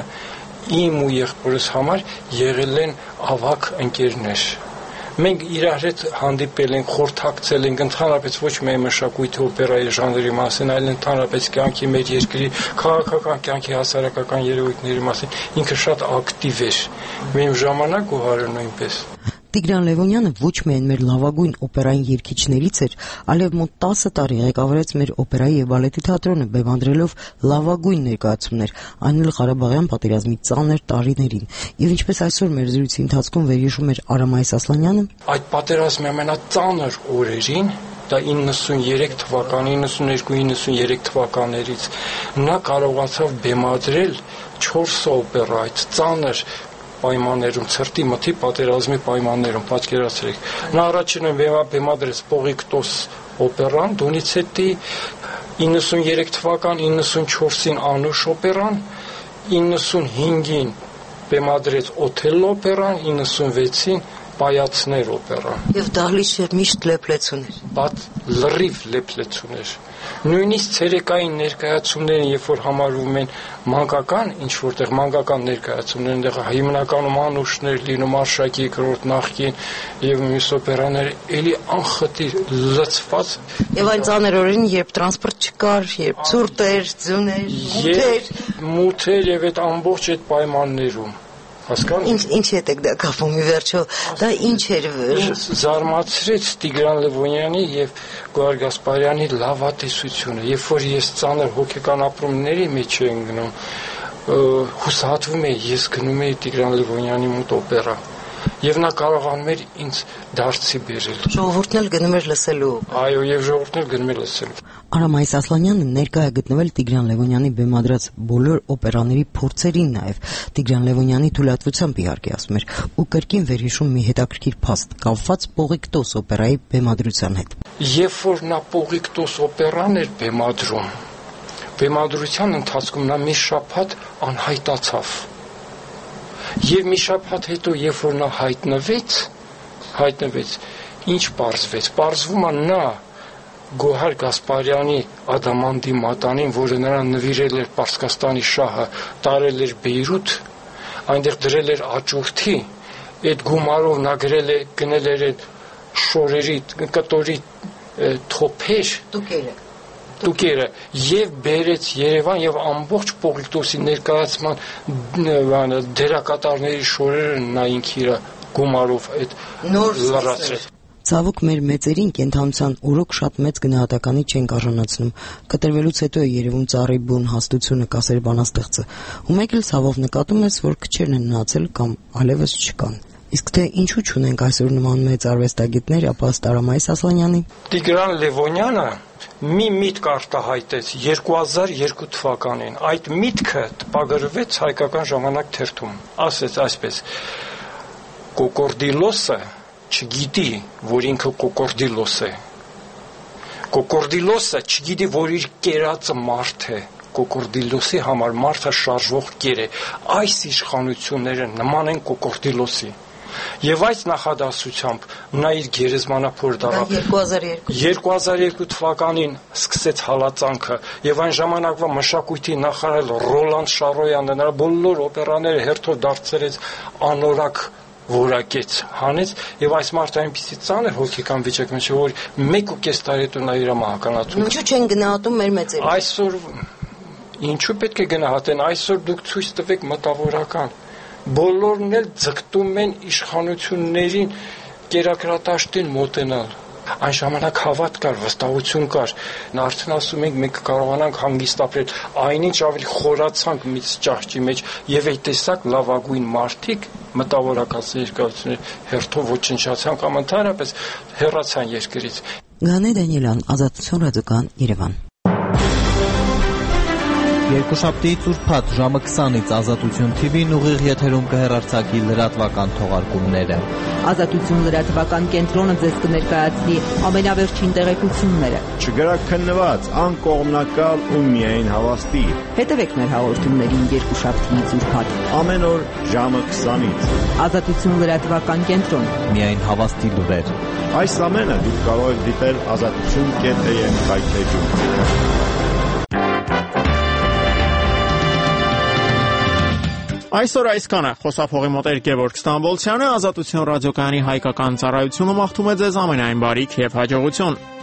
S11: իմ ու եղբորս համար եղել են ավագ ընկերներ։ Մենք իրար հետ հանդիպել ենք, խորհրդակցել ենք ընդհանրապես ոչ միայն մշակույթի օպերայի ժանրի մասին, այլ ընդհանրապես կյանքի մեր երկրի քաղաքական կյանքի հասարակական երևույթների մասին։ Ինքը շատ ակտիվ էր։ Մեր ժամանակ Գոհարը նույնպես։
S2: Տիգրան Լևոնյանը ոչ միայն մեր լավագույն օպերային երգիչներից էր, այլև մոտ տասը տարի ղեկավարեց մեր օպերայի եւ բալետի թատրոնը, բեմադրելով լավագույն ներկայացումներ, այն էլ Ղարաբաղյան պատերազմի ծանր տարիներին։ Եվ ինչպես այսօր մեր զրույցի ընթացքում վերհիշում էր Արամայիս Ասլանյանը,
S11: այդ պատերազմի ամենածանր օրերին, դա իննսուններեք թվականի, իննսուններկու իննսուներեք թվականներից նա կարողացավ բեմադրել չորս օպերա, այդ ծանր պայմաններում, ցրտի մթի պատերազմի պայմաններում, պատկերացրեք։ Նա առաջինը բեմադրեց Պողիկտոս օպերան, Դոնիցետի, իննսուներեք թվական, իննսունչորսին Անուշ օպերան, իննսունհինգին բեմադրեց Օթելլո օպերան, իննսունվեցին Պայացներ օպերան։
S2: Եվ դահլիճը միշտ լեփլեցուն էր։
S11: Բայց լրիվ լեփլեցուն էր։ Նույնիսկ ցերեկային ներկայացումները, երբ որ համարվում են մանկական, ինչ որտեղ մանկական ներկայացումներ, այնտեղ հիմնականում Անուշներ լինում, Արշակի երկրորդ նախկին եւ մյուս օպերաները, էլի անխտիր լցված։
S2: Եվ այն ծանր օրերին, երբ տրանսպորտ չկար, երբ ցուրտ էր, ձյուն էր, մութեր,
S11: մութեր եւ այդ ամբողջ այդ պայմաններում
S2: Ինչ ինչ հետ եք դա կապում ի վերջո, դա ինչ էր։
S11: Զարմացրեց Տիգրան Լևոնյանի եւ Գոհար Գասպարյանի լավատեսությունը, երբ որ ես ծանր հոգեկան ապրումների մեջ եմ գնում, հուսահատվում եմ, ես գնում եմ Տիգրան Լևոնյանի մոտ օպերա, եւ նա կարողանում էր ինձ դարձի բերել։
S2: Ժողովուրդն էլ գնում էր լսելու։
S11: Այո, եւ ժողովուրդն էլ գնում էր լսելու։
S2: Արամայիս Ասլանյանը ներկա է գտնվել Տիգրան Լևոնյանի բեմադրած բոլոր օպերաների փորձերին նաև, Տիգրան Լևոնյանի թույլատվությամբ իհարկե ասում էր, ու կրկին վերհիշում մի հետաքրքիր փաստ կապված Պողիկտոս օպերայի բեմադրության հետ։
S11: Երբ որ նա Պողիկտոս օպերան էր բեմադրում, բեմադրության ընթացքում նա մի շաբաթ անհայտացավ։ Եվ մի շաբաթ հետո, երբ որ նա հայտնվեց, հայտնվեց, ինչ պարզվեց, պարզվում է նա Գոհար Գասպարյանի Ադամանդի մատանին, որը նրան նվիրել էր Պարսկաստանի շահը, տարել էր Բեյրութ, այնտեղ դրել էր աճուրդի, այդ գումարով նա գրել է, գնել էր այդ շորերի, կտորի թոփեր,
S2: տուկերը,
S11: տուկերը եւ բերեց Երևան եւ ամբողջ Պողիկտոսի ներկայացման դերակատարների շորերը նա ինքը իր գումարով այդ լրացրեց։
S2: Ցավոք մեր մեծերին կենթանության օրոք շատ մեծ գնահատականի չենք արժանացնում։ Կտրվելուց հետո է երևում ծառի բուն հաստությունը, կասեր բանաստեղծը։ Ու մեկ էլ ցավով նկատում ես, որ քչերն են մնացել կամ այլևս չկան։ Իսկ թե ինչու չունենք այսօր նման մեծ արվեստագետներ, ապա Արամայիս Ասլանյանի։
S11: Տիգրան Լևոնյանը մի միտք արտահայտեց երկու հազար երկու թվականին։ Այդ միտքը տպագրվեց Հայկական ժամանակ թերթում։ Ասեց այսպես. Կոկորդիլոսը չգիտի, որ ինքը կոկորդիլոս է։ Կոկորդիլոսը չգիտի, որ իր կերածը մարդ է։ Կոկորդիլոսի համար մարդը շարժվող կեր է։ Այս իշխանությունները նման են կոկորդիլոսի։ Եվ այս նախադասությամբ նա իր գերեզմանափոր դարավ երկու հազար երկու թվականին սկսեց հալածանքը եւ այն ժամանակվա մշակույթի նախարար Ռոլանդ Շարոյանը նրա բոլոր օպերաները հերթով դարձրեց անորակ որակեց, հանեց եւ այս մարդը այնպեսի ծանր հոգեկան վիճակում է, որ մեկ ու կես տարի հետո նա իր մահականացում։
S2: Ինչու չեն գնահատում մեր մեծերը։
S11: Այսօր ինչու պետք է գնահատեն, այսօր դուք ցույց տվեք մտավորական։ Բոլորն էլ ձգտում են իշխանություններին կերակրատաշտին մոտենալ։ Այն ժամանակ հավատ կար, վստահություն կար։ Նա արդեն ասում ենք մենք կարողանանք հանգիստ ապրել, այնինչ ավելի խորացանք մի ճահճի մեջ եւ այդ տեսակ լավագույն մարդիկ մտավորակացի երկարությունների հերթով ոչնչացան կամ ընդհանրապես հեռացան երկրից։
S2: Գանե Դանիելյան, Ազատություն ռադիոկան, Երևան։
S22: Երկուշաբթիից ուրբաթ ժամը քսանից Ազատություն թի վին ուղիղ եթերում կհեռարձակի լրատվական թողարկումները։
S12: Ազատություն լրատվական կենտրոնը ձեզ կներկայացնի ամենավերջին տեղեկությունները։
S13: Չգրակ քննված, անկողմնակալ ու միայն հավաստի։
S12: Հետևեք մեր հաղորդումներին երկուշաբթիից ուրբաթ
S13: ամեն օր ժամը քսանից։
S12: Ազատություն լրատվական կենտրոն։
S22: Միայն հավաստի լուրեր։
S13: Այս ամենը դուք կարող եք դիտել ազատություն կետ էյ էմ հայտնեջում։
S1: Այսօր այսքանը խոսափողի մոտ էր Գևորգ Ստամբոլցյանը, Ազատություն ռադիոկայանի հայկական ծառայությունը մաղթում է ձեզ ամենայն բարիք եւ հաջողություն։